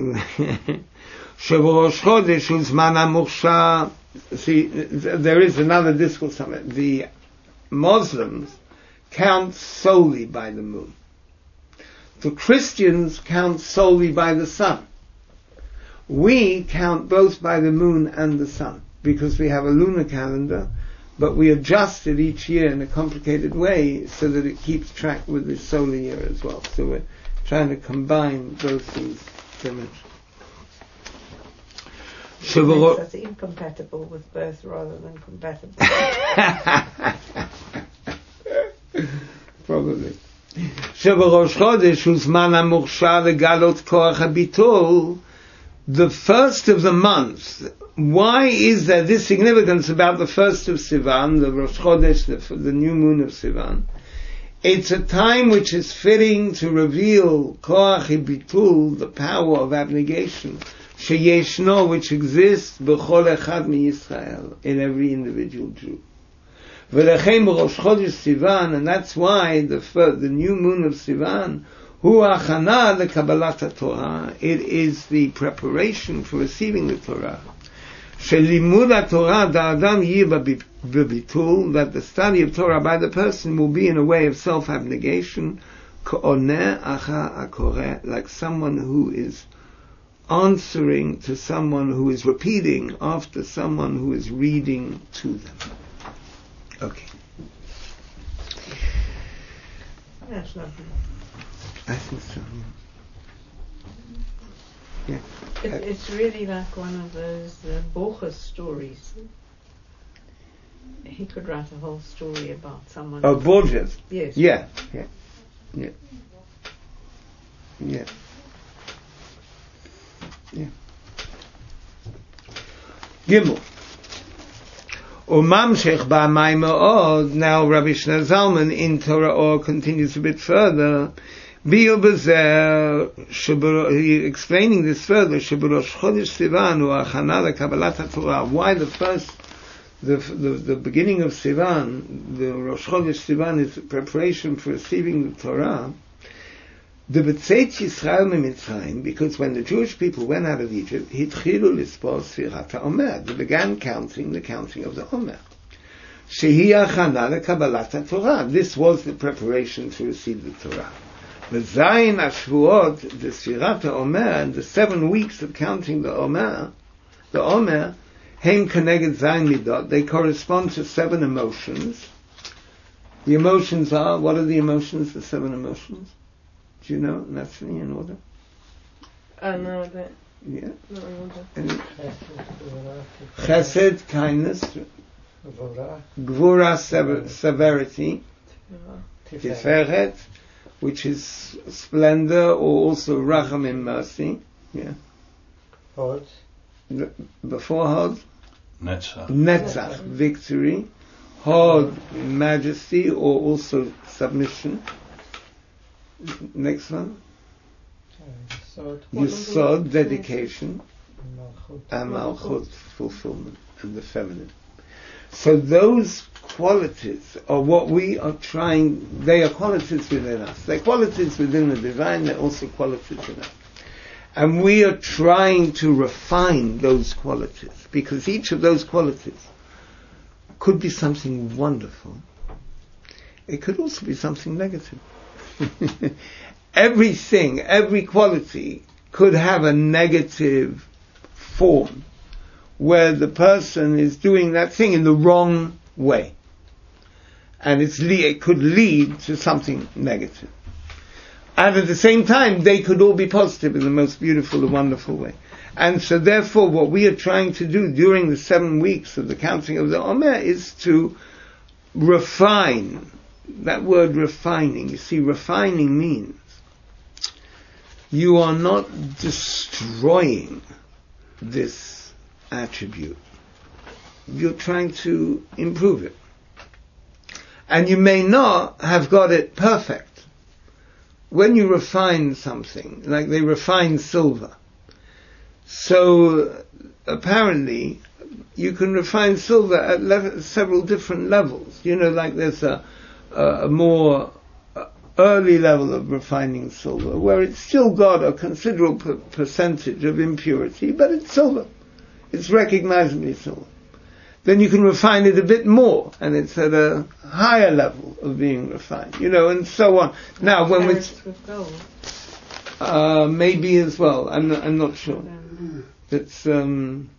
Sheborosh Chodesh uzman hamuchsha. See, there is another discourse on it. The Muslims count solely by the moon. The Christians count solely by the sun. We count both by the moon and the sun, because we have a lunar calendar, but we adjust it each year in a complicated way so that it keeps track with the solar year as well. So we're trying to combine both these dimensions. It makes us incompatible with birth rather than compatible. Probably. שבראש חודש הוא זמן המוכשר לגלות כוח הביטול, the first of the month. Why is there this significance about the first of Sivan, the Rosh Chodesh, the, the new moon of Sivan? It's a time which is fitting to reveal Koach Bitul, the power of abnegation, Sheyeshno, which exists B'chol Echad MiYisrael, in every individual Jew. V'lechem Rosh Chodesh Sivan, and that's why the first, the new moon of Sivan, Hu Achana LeKabbalat Torah, it is the preparation for receiving the Torah. Shelimud HaTorah da'adam yir b'bitul, that the study of Torah by the person will be in a way of self-abnegation, k'oneh acha akoreh, like someone who is answering to someone who is repeating after someone who is reading to them. Okay. That's lovely. I think so. Yeah. It, it's really like one of those uh, Borges stories. He could write a whole story about someone. Oh, Borges. Yes. Yeah. Yeah. Yeah. Yeah. Yeah. Gimel. Umamshech ba'amay ma'od. Now Rabbi Shner Zalman in Torah Or continues a bit further. He explaining this further. Why the first, the, the the beginning of Sivan, the Rosh Chodesh Sivan, is preparation for receiving the Torah. The B'tzeit Yisrael miMitzrayim, because when the Jewish people went out of Egypt, hitchilu lispor Sfirat HaOmer. They began counting the counting of the Omer. Shehi achana leKabbalat Torah. This was the preparation to receive the Torah. The Zayin Ashvuot, the Sfirat HaOmer, and the seven weeks of counting the Omer, the Omer, Heim Keneged Zayin Midot, they correspond to seven emotions. The emotions are, what are the emotions, the seven emotions? Do you know, naturally, in order? Uh, no, I don't. Yeah. Not in order. And Chesed, kindness. Gvura, sever- severity. Tiferet, which is splendor, or also Rachamim, mercy. Yeah. Hod. Before Hod? Netzach. Netzach, victory. Hod, majesty, or also submission. Next one. Yisod. Yisod, dedication. Malchut. And Malchut, fulfillment, and the feminine. So those qualities are what we are trying, they are qualities within us. They're qualities within the divine, they're also qualities in us. And we are trying to refine those qualities, because each of those qualities could be something wonderful. It could also be something negative. Everything, every quality could have a negative form, where the person is doing that thing in the wrong way. And it's le- it could lead to something negative. And at the same time, they could all be positive in the most beautiful and wonderful way. And so therefore, what we are trying to do during the seven weeks of the counting of the Omer is to refine. That word refining, you see, refining means you are not destroying this attribute. You're trying to improve it. And you may not have got it perfect. When you refine something, like they refine silver, so apparently you can refine silver at le- several different levels. You know, like there's a, a, a more early level of refining silver, where it's still got a considerable per- percentage of impurity, but it's silver. It's recognizably silver. then you can refine it a bit more, and it's at a higher level of being refined, you know, and so on. Now, when we with gold. Uh, maybe as well. I'm not, I'm not sure. It's, um,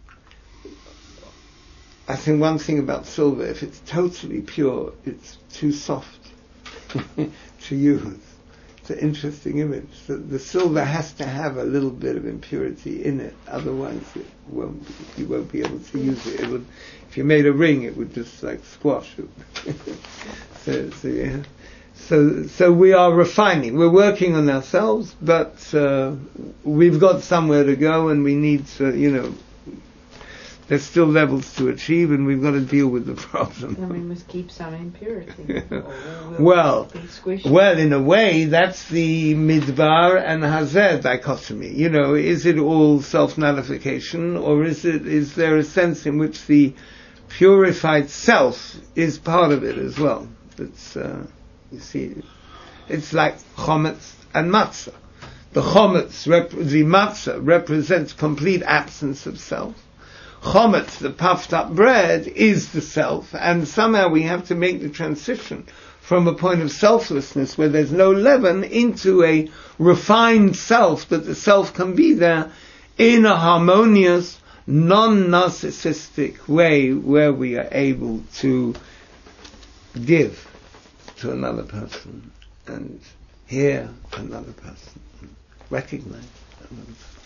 I think one thing about silver, if it's totally pure, it's too soft to use. It's an interesting image. The, the silver has to have a little bit of impurity in it, otherwise it won't be, you won't be able to use it. It would, if you made a ring, it would just like squash it. so, so yeah. So, so we are refining. We're working on ourselves, but uh, we've got somewhere to go, and we need to, you know, there's still levels to achieve, and we've got to deal with the problem. And we must keep some impurity. Well, well, in a way, that's the midbar and hazeh dichotomy. You know, is it all self-nullification, or is it, is there a sense in which the purified self is part of it as well? It's, uh, you see, it's like chometz and matzah. The chometz, rep- the matzah, represents complete absence of self. Chometz, the puffed up bread, is the self, and somehow we have to make the transition from a point of selflessness where there's no leaven into a refined self, that the self can be there in a harmonious, non-narcissistic way where we are able to give to another person and hear another person, recognize another person.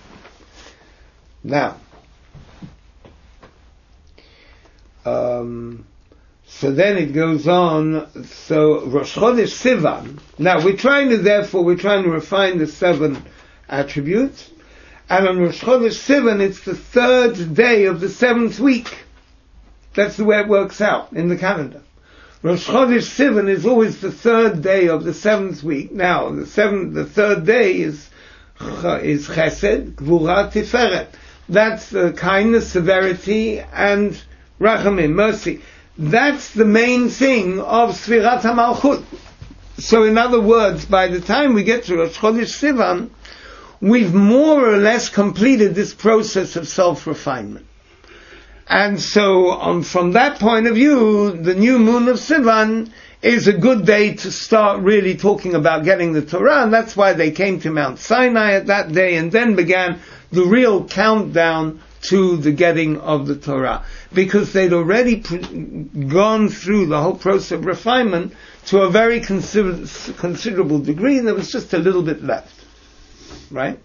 Now, um, so then it goes on. So Rosh Chodesh Sivan. Now we're trying to, therefore, we're trying to refine the seven attributes, and on Rosh Chodesh Sivan, it's the third day of the seventh week. That's the way it works out in the calendar. Rosh Chodesh Sivan is always the third day of the seventh week. Now, the seventh, the third day is is Chesed, Gvura, Tiferet. That's the kindness, severity, and Rachamim, mercy. That's the main thing of Sfirat HaMalchut. So, in other words, by the time we get to Rosh Chodesh Sivan, we've more or less completed this process of self-refinement. And so, um, from that point of view, the new moon of Sivan is a good day to start really talking about getting the Torah, and that's why they came to Mount Sinai at that day, and then began the real countdown to the getting of the Torah. Because they'd already pr- gone through the whole process of refinement to a very consider- considerable degree, and there was just a little bit left. Right?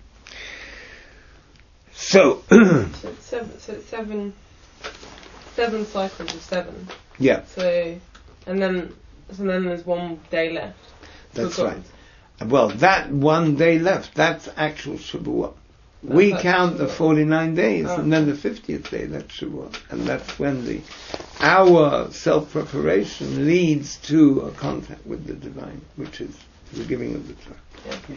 So... so it's seven... So it's seven Seven cycles of seven. Yeah. So, and then, so then there's one day left. That's right. Well, that one day left, that's actual Shavuot. That's we count Shavuot. The forty-nine days, oh. and then the fiftieth day, that's Shavuot. And that's when the, our self-preparation leads to a contact with the divine, which is the giving of the Torah. Yeah. Okay.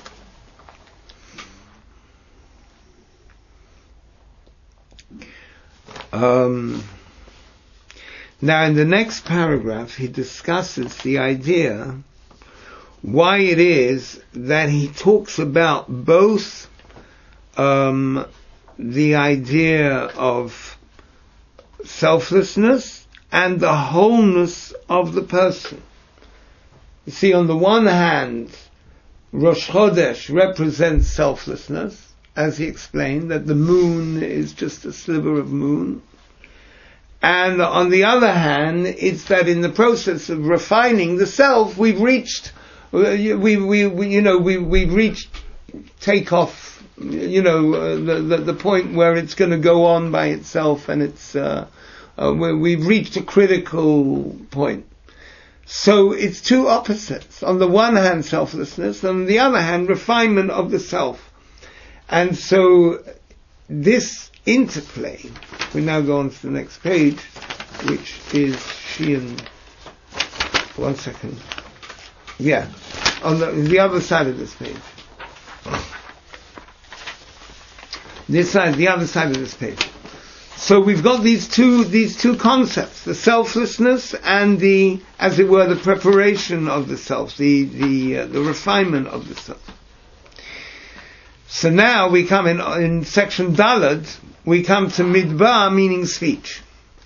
Um, now in the next paragraph he discusses the idea why it is that he talks about both um, the idea of selflessness and the wholeness of the person. You see, on the one hand, Rosh Chodesh represents selflessness, as he explained, that the moon is just a sliver of moon. And on the other hand, it's that in the process of refining the self, we've reached, we, we, we you know, we, we've reached takeoff, you know, uh, the, the, the point where it's going to go on by itself, and it's, uh, uh, where we've reached a critical point. So it's two opposites. On the one hand, selflessness, and on the other hand, refinement of the self. And so this interplay, we now go on to the next page, which is Shein. One second. Yeah, on the, the other side of this page. This side, the other side of this page. So we've got these two, these two concepts, the selflessness and the, as it were, the preparation of the self, the, the, uh, the refinement of the self. So now we come in, in section Daled, we come to Midbar, meaning speech.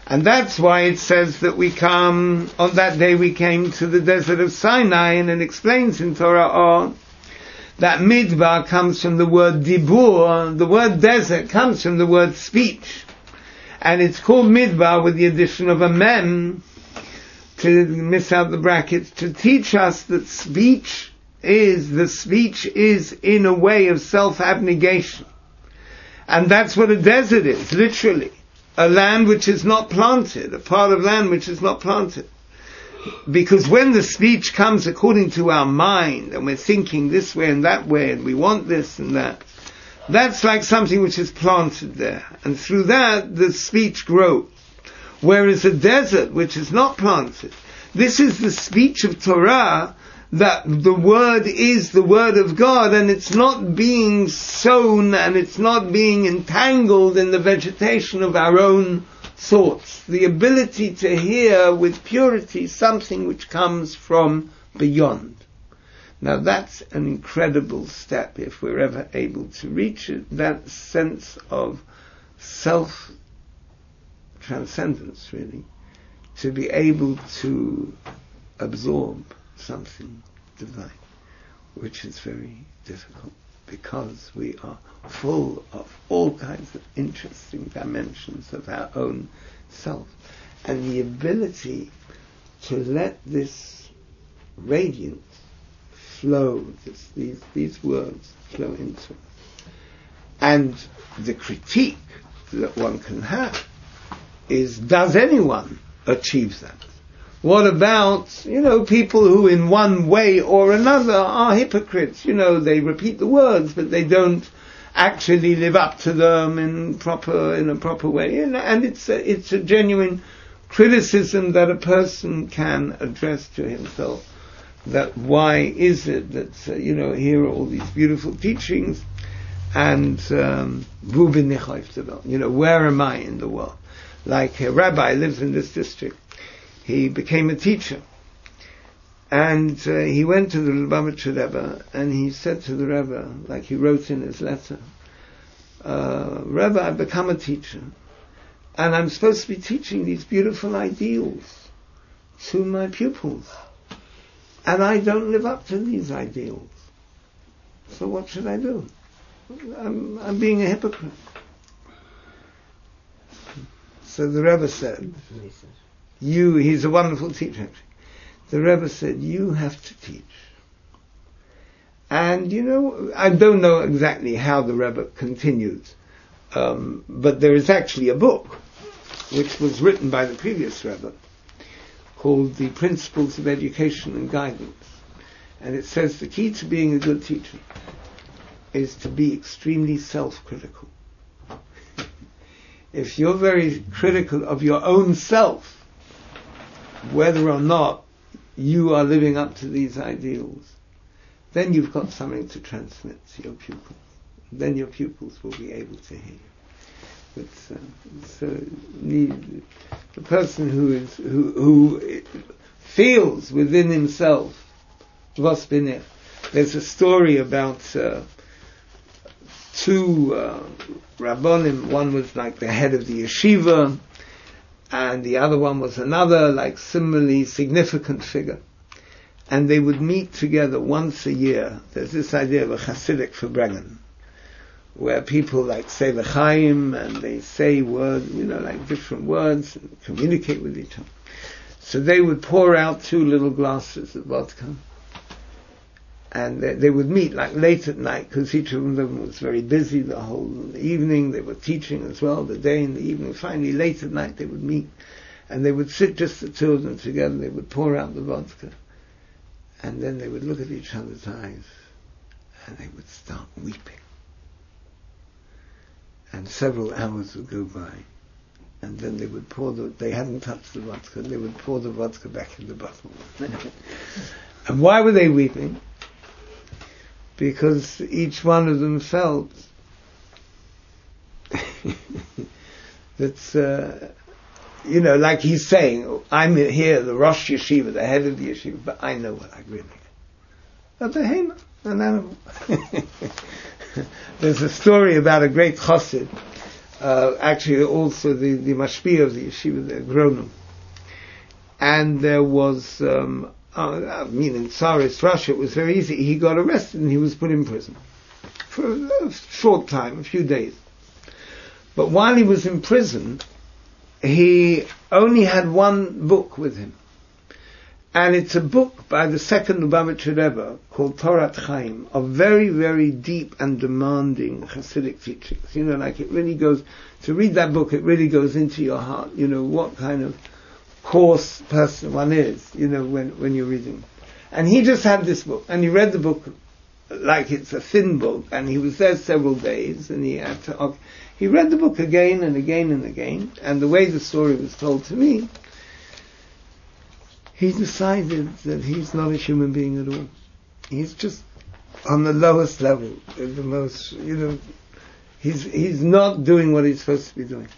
And that's why it says that we come, on that day we came to the desert of Sinai, and it explains in Torah Or that midbar comes from the word dibur. The word desert comes from the word speech. And it's called midbar with the addition of a mem, to miss out the brackets, to teach us that speech is, the speech is in a way of self-abnegation. And that's what a desert is, literally. A land which is not planted, a part of land which is not planted. Because when the speech comes according to our mind, and we're thinking this way and that way, and we want this and that, that's like something which is planted there. And through that, the speech grows. Whereas a desert which is not planted, this is the speech of Torah, that the word is the word of God, and it's not being sown and it's not being entangled in the vegetation of our own thoughts. The ability to hear with purity something which comes from beyond. Now that's an incredible step if we're ever able to reach it, that sense of self-transcendence, really, to be able to absorb something divine, which is very difficult because we are full of all kinds of interesting dimensions of our own self. And the ability to let this radiance flow, this, these, these words flow into it. And the critique that one can have is, does anyone achieve that? What about, you know, people who in one way or another are hypocrites? You know, they repeat the words, but they don't actually live up to them in proper, in a proper way. And, and it's a, it's a genuine criticism that a person can address to himself. That why is it that, uh, you know, here are all these beautiful teachings, and, um, you know, where am I in the world? Like a rabbi lives in this district. He became a teacher, and uh, he went to the Lubavitcher Rebbe, and he said to the Rebbe, like he wrote in his letter, uh, Rebbe, I've become a teacher, and I'm supposed to be teaching these beautiful ideals to my pupils, and I don't live up to these ideals. So what should I do? I'm, I'm being a hypocrite. So the Rebbe said, You, he's a wonderful teacher actually. The Rebbe said, you have to teach. And you know, I don't know exactly how the Rebbe continued, um, but there is actually a book which was written by the previous Rebbe called The Principles of Education and Guidance. And it says the key to being a good teacher is to be extremely self-critical. If you're very critical of your own self, whether or not you are living up to these ideals, then you've got something to transmit to your pupils. Then your pupils will be able to hear you. But, uh, so the, the person who is who, who feels within himself, was binech. There's a story about uh, two uh, rabbonim. One was like the head of the yeshiva, and the other one was another, like, similarly significant figure. And they would meet together once a year. There's this idea of a Hasidic Farbrengen, where people, like, say l'chaim, and they say words, you know, like different words, and communicate with each other. So they would pour out two little glasses of vodka, and they, they would meet, like, late at night, because each of them was very busy the whole evening. They were teaching as well, the day and the evening. Finally, late at night, they would meet, and they would sit just the two of them together. They would pour out the vodka, and then they would look at each other's eyes, and they would start weeping. And several hours would go by, and then they would pour the, they hadn't touched the vodka, they would pour the vodka back in the bottle. And why were they weeping? Because each one of them felt that, uh, you know, like he's saying, I'm here, the Rosh Yeshiva, the head of the yeshiva, but I know what I really am. A behemoth, an animal. There's a story about a great chassid uh, actually also the, the mashpia of the yeshiva, the agronom. And there was, um, uh, I mean, in Tsarist Russia, it was very easy. He got arrested and he was put in prison for a short time, a few days. But while he was in prison, he only had one book with him. And it's a book by the second Lubavitcher Rebbe called Torat Chaim, of very, very deep and demanding Hasidic teachings. You know, like it really goes, to read that book, it really goes into your heart. You know, what kind of coarse person one is, you know, when, when you're reading. And he just had this book, and he read the book like it's a thin book, and he was there several days, and he had to, okay, he read the book again and again and again, and the way the story was told to me, he decided that he's not a human being at all. He's just on the lowest level, the most, you know, he's, he's not doing what he's supposed to be doing.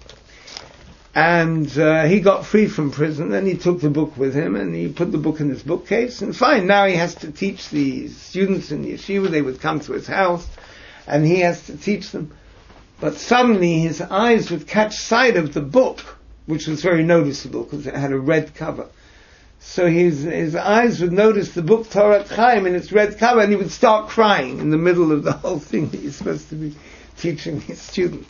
And uh, he got free from prison, and he took the book with him, and he put the book in his bookcase, and fine, now he has to teach the students in the yeshiva. They would come to his house, and he has to teach them. But suddenly his eyes would catch sight of the book, which was very noticeable, because it had a red cover. So his, his eyes would notice the book Torat Chaim in its red cover, and he would start crying in the middle of the whole thing that he's supposed to be teaching his students.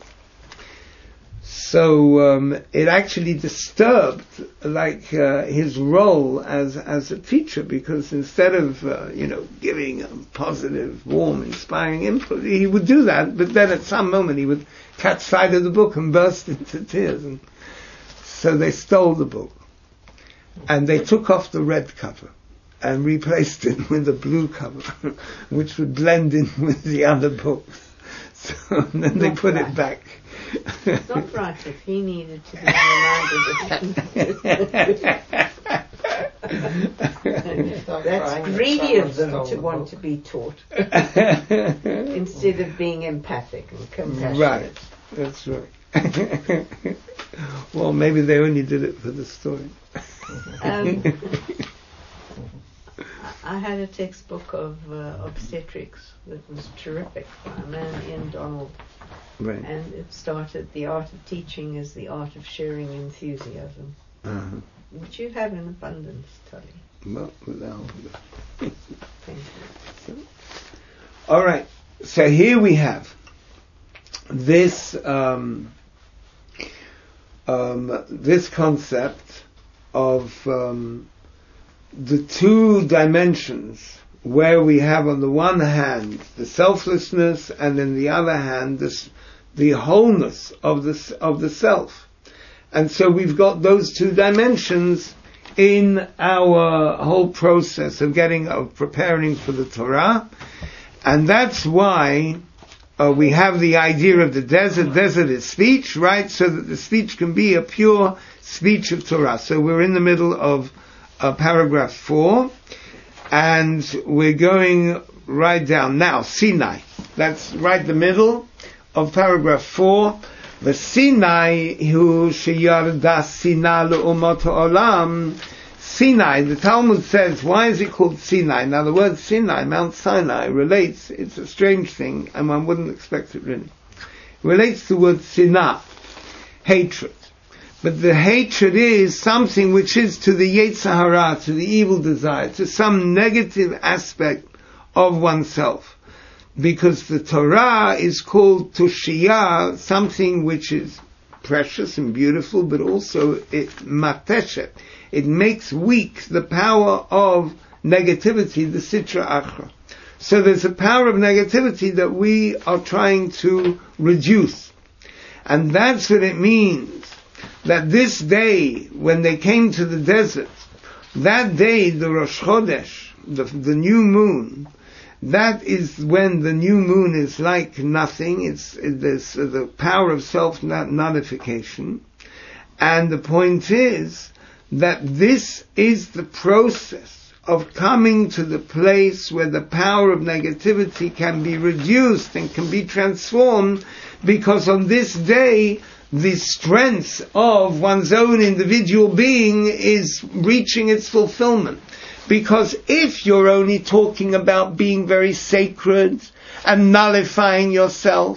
So um, it actually disturbed, like uh, his role as as a teacher, because instead of uh, you know giving a positive, warm, inspiring input, he would do that. But then at some moment he would catch sight of the book and burst into tears. And so they stole the book, and they took off the red cover and replaced it with a blue cover, which would blend in with the other books. So and then they put it back. It's not right if he needed to be reminded of That's greedy of them to want to be taught instead of being empathic and compassionate. Right, that's right. Well, maybe they only did it for the story. Um, I had a textbook of uh, obstetrics that was terrific by a man, Ian Donald. Right. And it started, the art of teaching is the art of sharing enthusiasm, Uh-huh. which you have in abundance, Tully. Well, without Thank you. all right. So here we have this um, um, this concept of um, the two dimensions, where we have on the one hand the selflessness, and on the other hand this, the wholeness of the of the self. And so we've got those two dimensions in our whole process of getting of preparing for the Torah, and that's why uh, we have the idea of the desert. Desert is speech, right? So that the speech can be a pure speech of Torah. So we're in the middle of uh, paragraph four. And we're going right down now. Sinai. That's right the middle of paragraph four. The Sinai hu sheyarda Sinai le'umot ha'olam. Sinai, the Talmud says, why is it called Sinai? Now the word Sinai, Mount Sinai, relates, it's a strange thing, and one wouldn't expect it really. It relates to the word Sinah, hatred. But the hatred is something which is to the Yetzer Hara, to the evil desire, to some negative aspect of oneself. Because the Torah is called Tushiyah, something which is precious and beautiful, but also it mateshet. It makes weak the power of negativity, the Sitra Achra. So there's a power of negativity that we are trying to reduce. And that's what it means. That this day, when they came to the desert, that day, the Rosh Chodesh, the, the new moon, that is when the new moon is like nothing. It's, it's uh, the power of self-nullification. And the point is that this is the process of coming to the place where the power of negativity can be reduced and can be transformed, because on this day, the strength of one's own individual being is reaching its fulfillment. Because if you're only talking about being very sacred and nullifying yourself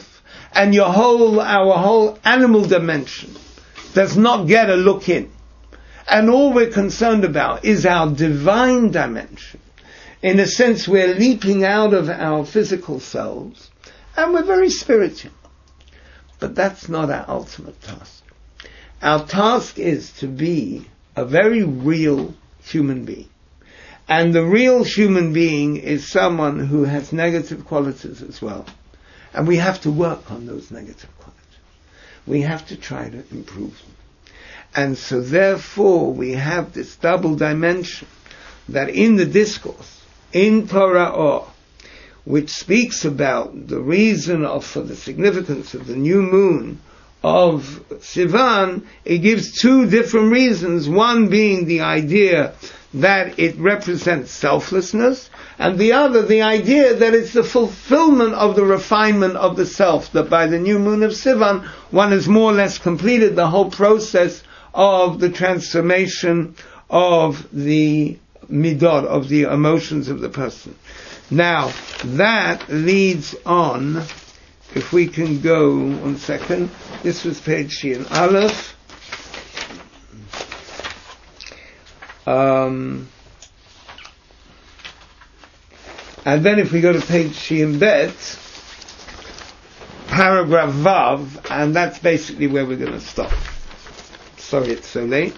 and your whole, our whole animal dimension does not get a look in. And all we're concerned about is our divine dimension. In a sense, we're leaping out of our physical selves, and we're very spiritual. But that's not our ultimate task. Our task is to be a very real human being. And the real human being is someone who has negative qualities as well. And we have to work on those negative qualities. We have to try to improve them. And so therefore we have this double dimension that in the discourse, in Torah Or, which speaks about the reason of, for the significance of the new moon of Sivan, it gives two different reasons. One being the idea that it represents selflessness, and the other, the idea that it's the fulfillment of the refinement of the self, that by the new moon of Sivan, one has more or less completed the whole process of the transformation of the midot, of the emotions of the person. Now, that leads on, if we can go, one second, this was page Shin Aleph. Um, and then if we go to page Shin Bet, paragraph Vav, and that's basically where we're going to stop. Sorry it's so late.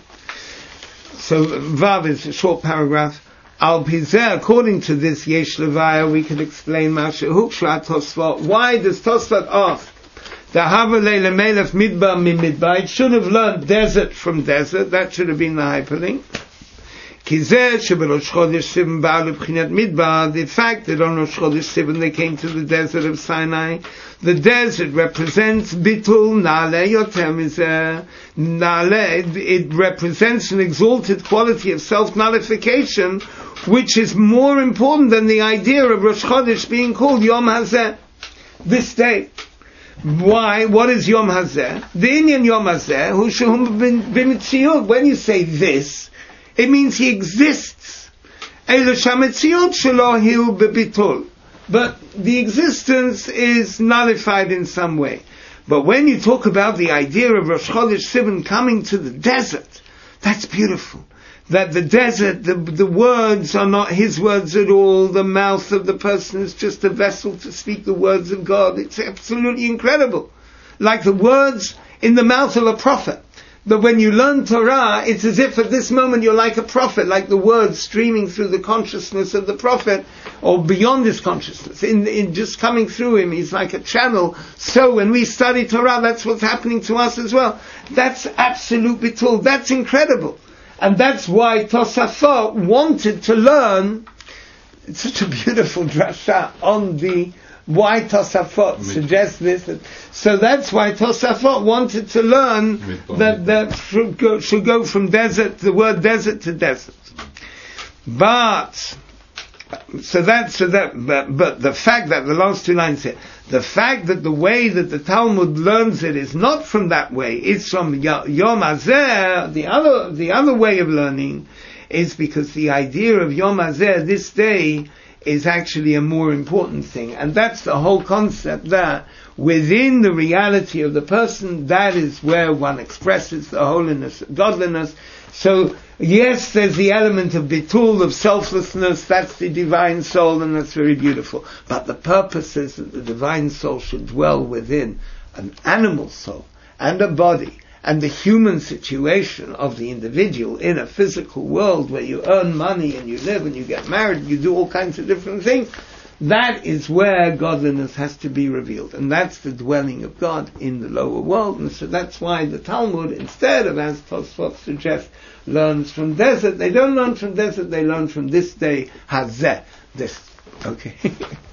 So Vav is a short paragraph. Al Pizeh, according to this Yesh Levaya, we can explain Masha Huksha Tosfot. Why does Tosfot ask? The Havalei Lemelef Midbar Mi Midbar. It should have learned desert from desert. That should have been the hyperlink. Kizeh Sheberosh Chodesh Sivan Ba'al B'Chinat Midbar. The fact that on Rosh Chodesh Sivan they came to the desert of Sinai. The desert represents Bitul Nale Yoter Mizeh. Nale, it represents an exalted quality of self-nullification, which is more important than the idea of Rosh Chodesh being called Yom Hazeh, this day. Why? What is Yom Hazeh? The Inyan Yom Hazeh, Hu Shehum B'Mitziut. When you say this, it means he exists. Eilo Shametziut Shelo Hiu B'Bitul. But the existence is nullified in some way. But when you talk about the idea of Rosh Chodesh Sivan coming to the desert, that's beautiful. That the desert, the, the words are not his words at all. The mouth of the person is just a vessel to speak the words of God. It's absolutely incredible. Like the words in the mouth of a prophet. That when you learn Torah, it's as if at this moment you're like a prophet, like the words streaming through the consciousness of the prophet, or beyond his consciousness, in, in just coming through him. He's like a channel. So when we study Torah, that's what's happening to us as well. That's absolute bitul. That's incredible. And that's why Tosafot wanted to learn. It's such a beautiful drasha on the why Tosafot suggests this. So that's why Tosafot wanted to learn that that should go, should go from desert, the word desert to desert. But so that so that but, but the fact that the last two lines here, the fact that the way that the Talmud learns it is not from that way, it's from Yom Hazeh. The other the other way of learning is because the idea of Yom Hazeh, this day, is actually a more important thing. And that's the whole concept that within the reality of the person, that is where one expresses the holiness, godliness. So, yes, there's the element of bitul, of selflessness, that's the divine soul, and that's very beautiful. But the purpose is that the divine soul should dwell within an animal soul and a body, and the human situation of the individual in a physical world where you earn money and you live and you get married and you do all kinds of different things. That is where godliness has to be revealed. And that's the dwelling of God in the lower world. And so that's why the Talmud, instead of, as Tosfot suggests, learns from desert, they don't learn from desert, they learn from this day, Hazeh, this. Okay.